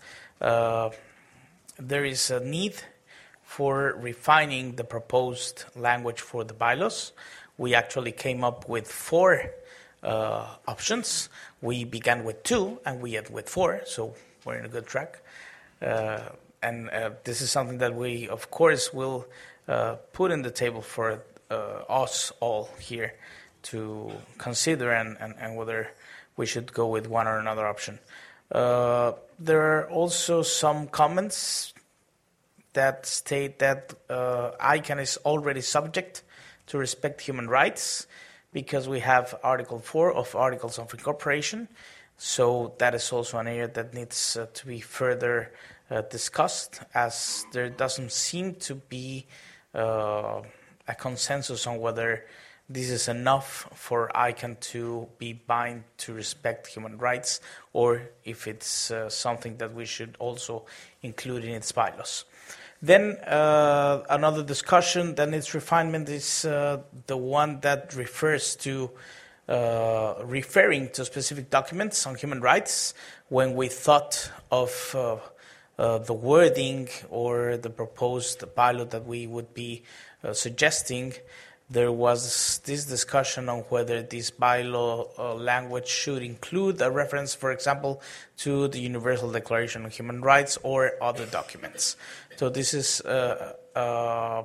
there is a need for refining the proposed language for the bylaws. We actually came up with 4 options. We began with 2 and we end with 4, so we're in a good track. And this is something that we, of course, will put in the table for us all here to consider and whether we should go with one or another option. There are also some comments that state that ICANN is already subject to respect human rights because we have Article 4 of Articles of Incorporation. So that is also an area that needs to be further discussed, as there doesn't seem to be a consensus on whether this is enough for ICANN to be bound to respect human rights, or if it's something that we should also include in its bylaws. Then another discussion, then its refinement, is the one that refers to referring to specific documents on human rights. When we thought of the wording or the proposed bylaw that we would be suggesting, there was this discussion on whether this bylaw language should include a reference, for example, to the Universal Declaration of Human Rights or other documents. So this is a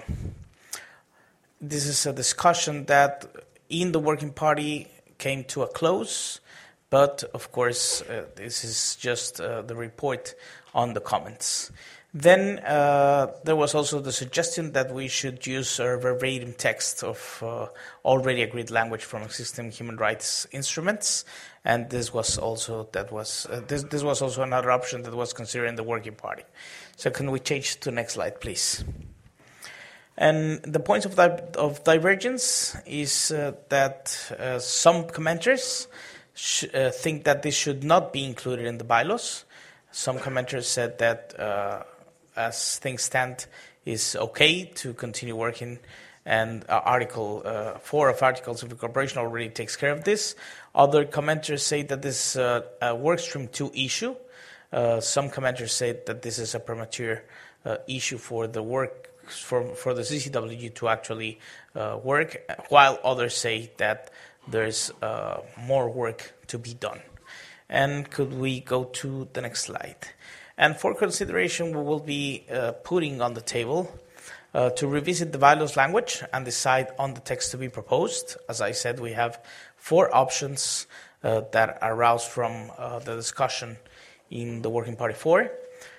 discussion that in the Working Party came to a close, but of course this is just the report on the comments. Then there was also the suggestion that we should use a verbatim text of already agreed language from existing human rights instruments, and this was also this was also another option that was considered in the Working Party. So can we change to the next slide, please? And the points of divergence is that some commenters think that this should not be included in the bylaws. Some commenters said that as things stand, is okay to continue working, and Article 4 of Articles of Incorporation already takes care of this. Other commenters say that this is a Workstream 2 issue. Some commenters say that this is a premature issue for the for the CCW to actually work, while others say that there's more work to be done. And could we go to the next slide? And for consideration, we will be putting on the table to revisit the bylaws language and decide on the text to be proposed. As I said, we have 4 options that arouse from the discussion in the Working Party 4.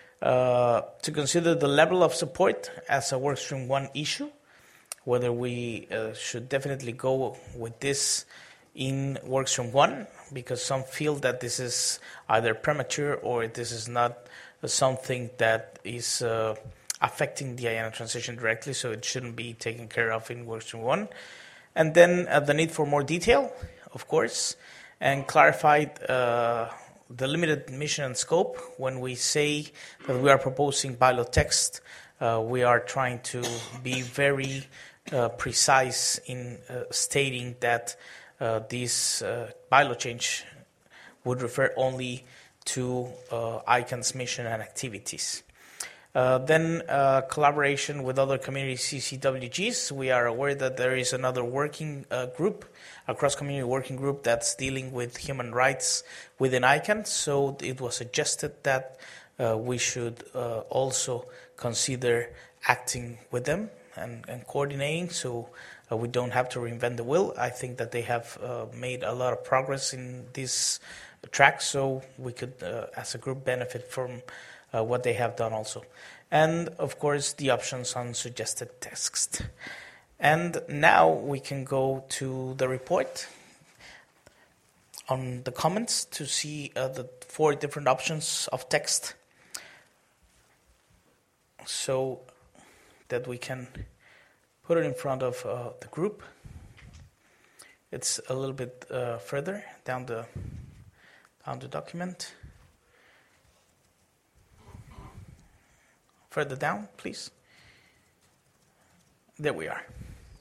To consider the level of support as a Workstream 1 issue, whether we should definitely go with this in Workstream 1, because some feel that this is either premature or this is not something that is affecting the IANA transition directly, so it shouldn't be taken care of in Workstream 1. And then the need for more detail, of course, and clarified the limited mission and scope. When we say that we are proposing bylaw text, we are trying to be very precise in stating that this bylaw change would refer only to ICANN's mission and activities. Then collaboration with other community CCWGs. We are aware that there is another working group, a cross-community working group that's dealing with human rights within ICANN. So it was suggested that we should also consider acting with them and coordinating, so we don't have to reinvent the wheel. I think that they have made a lot of progress in this track, so we could, as a group, benefit from what they have done also. And, of course, the options on suggested text. And now we can go to the report on the comments to see the 4 different options of text, so that we can put it in front of the group. It's a little bit further down the document. Further down, please. There we are.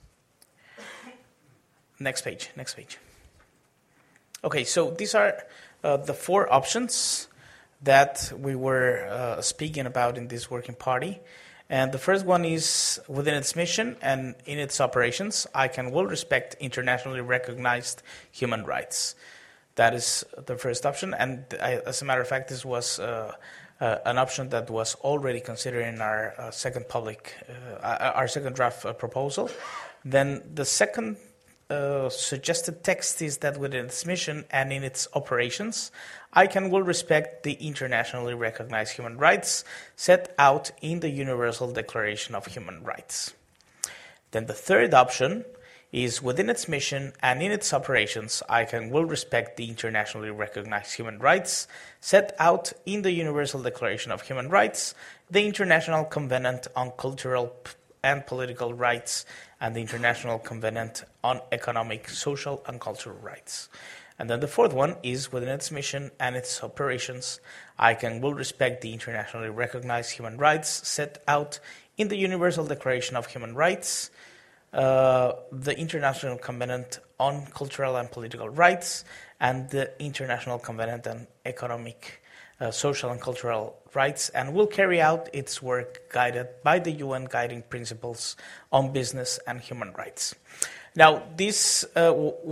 Next page. Okay, so these are the 4 options that we were speaking about in this Working Party. And the first one is, within its mission and in its operations, ICANN will respect internationally recognized human rights. That is the first option. And as a matter of fact, this was an option that was already considered in our second draft proposal. Then the second suggested text is that within its mission and in its operations, ICANN will respect the internationally recognized human rights set out in the Universal Declaration of Human Rights. Then the third option is within its mission and in its operations, ICANN will respect the internationally recognized human rights set out in the Universal Declaration of Human Rights, the International Covenant on Cultural and Political Rights, and the International Covenant on Economic, Social, and Cultural Rights. And then the fourth one is within its mission and its operations, ICANN will respect the internationally recognized human rights set out in the Universal Declaration of Human Rights, the International Covenant on Cultural and Political Rights, and the International Covenant on Economic, Social, and Cultural Rights, and will carry out its work guided by the UN Guiding Principles on Business and Human Rights. Now, this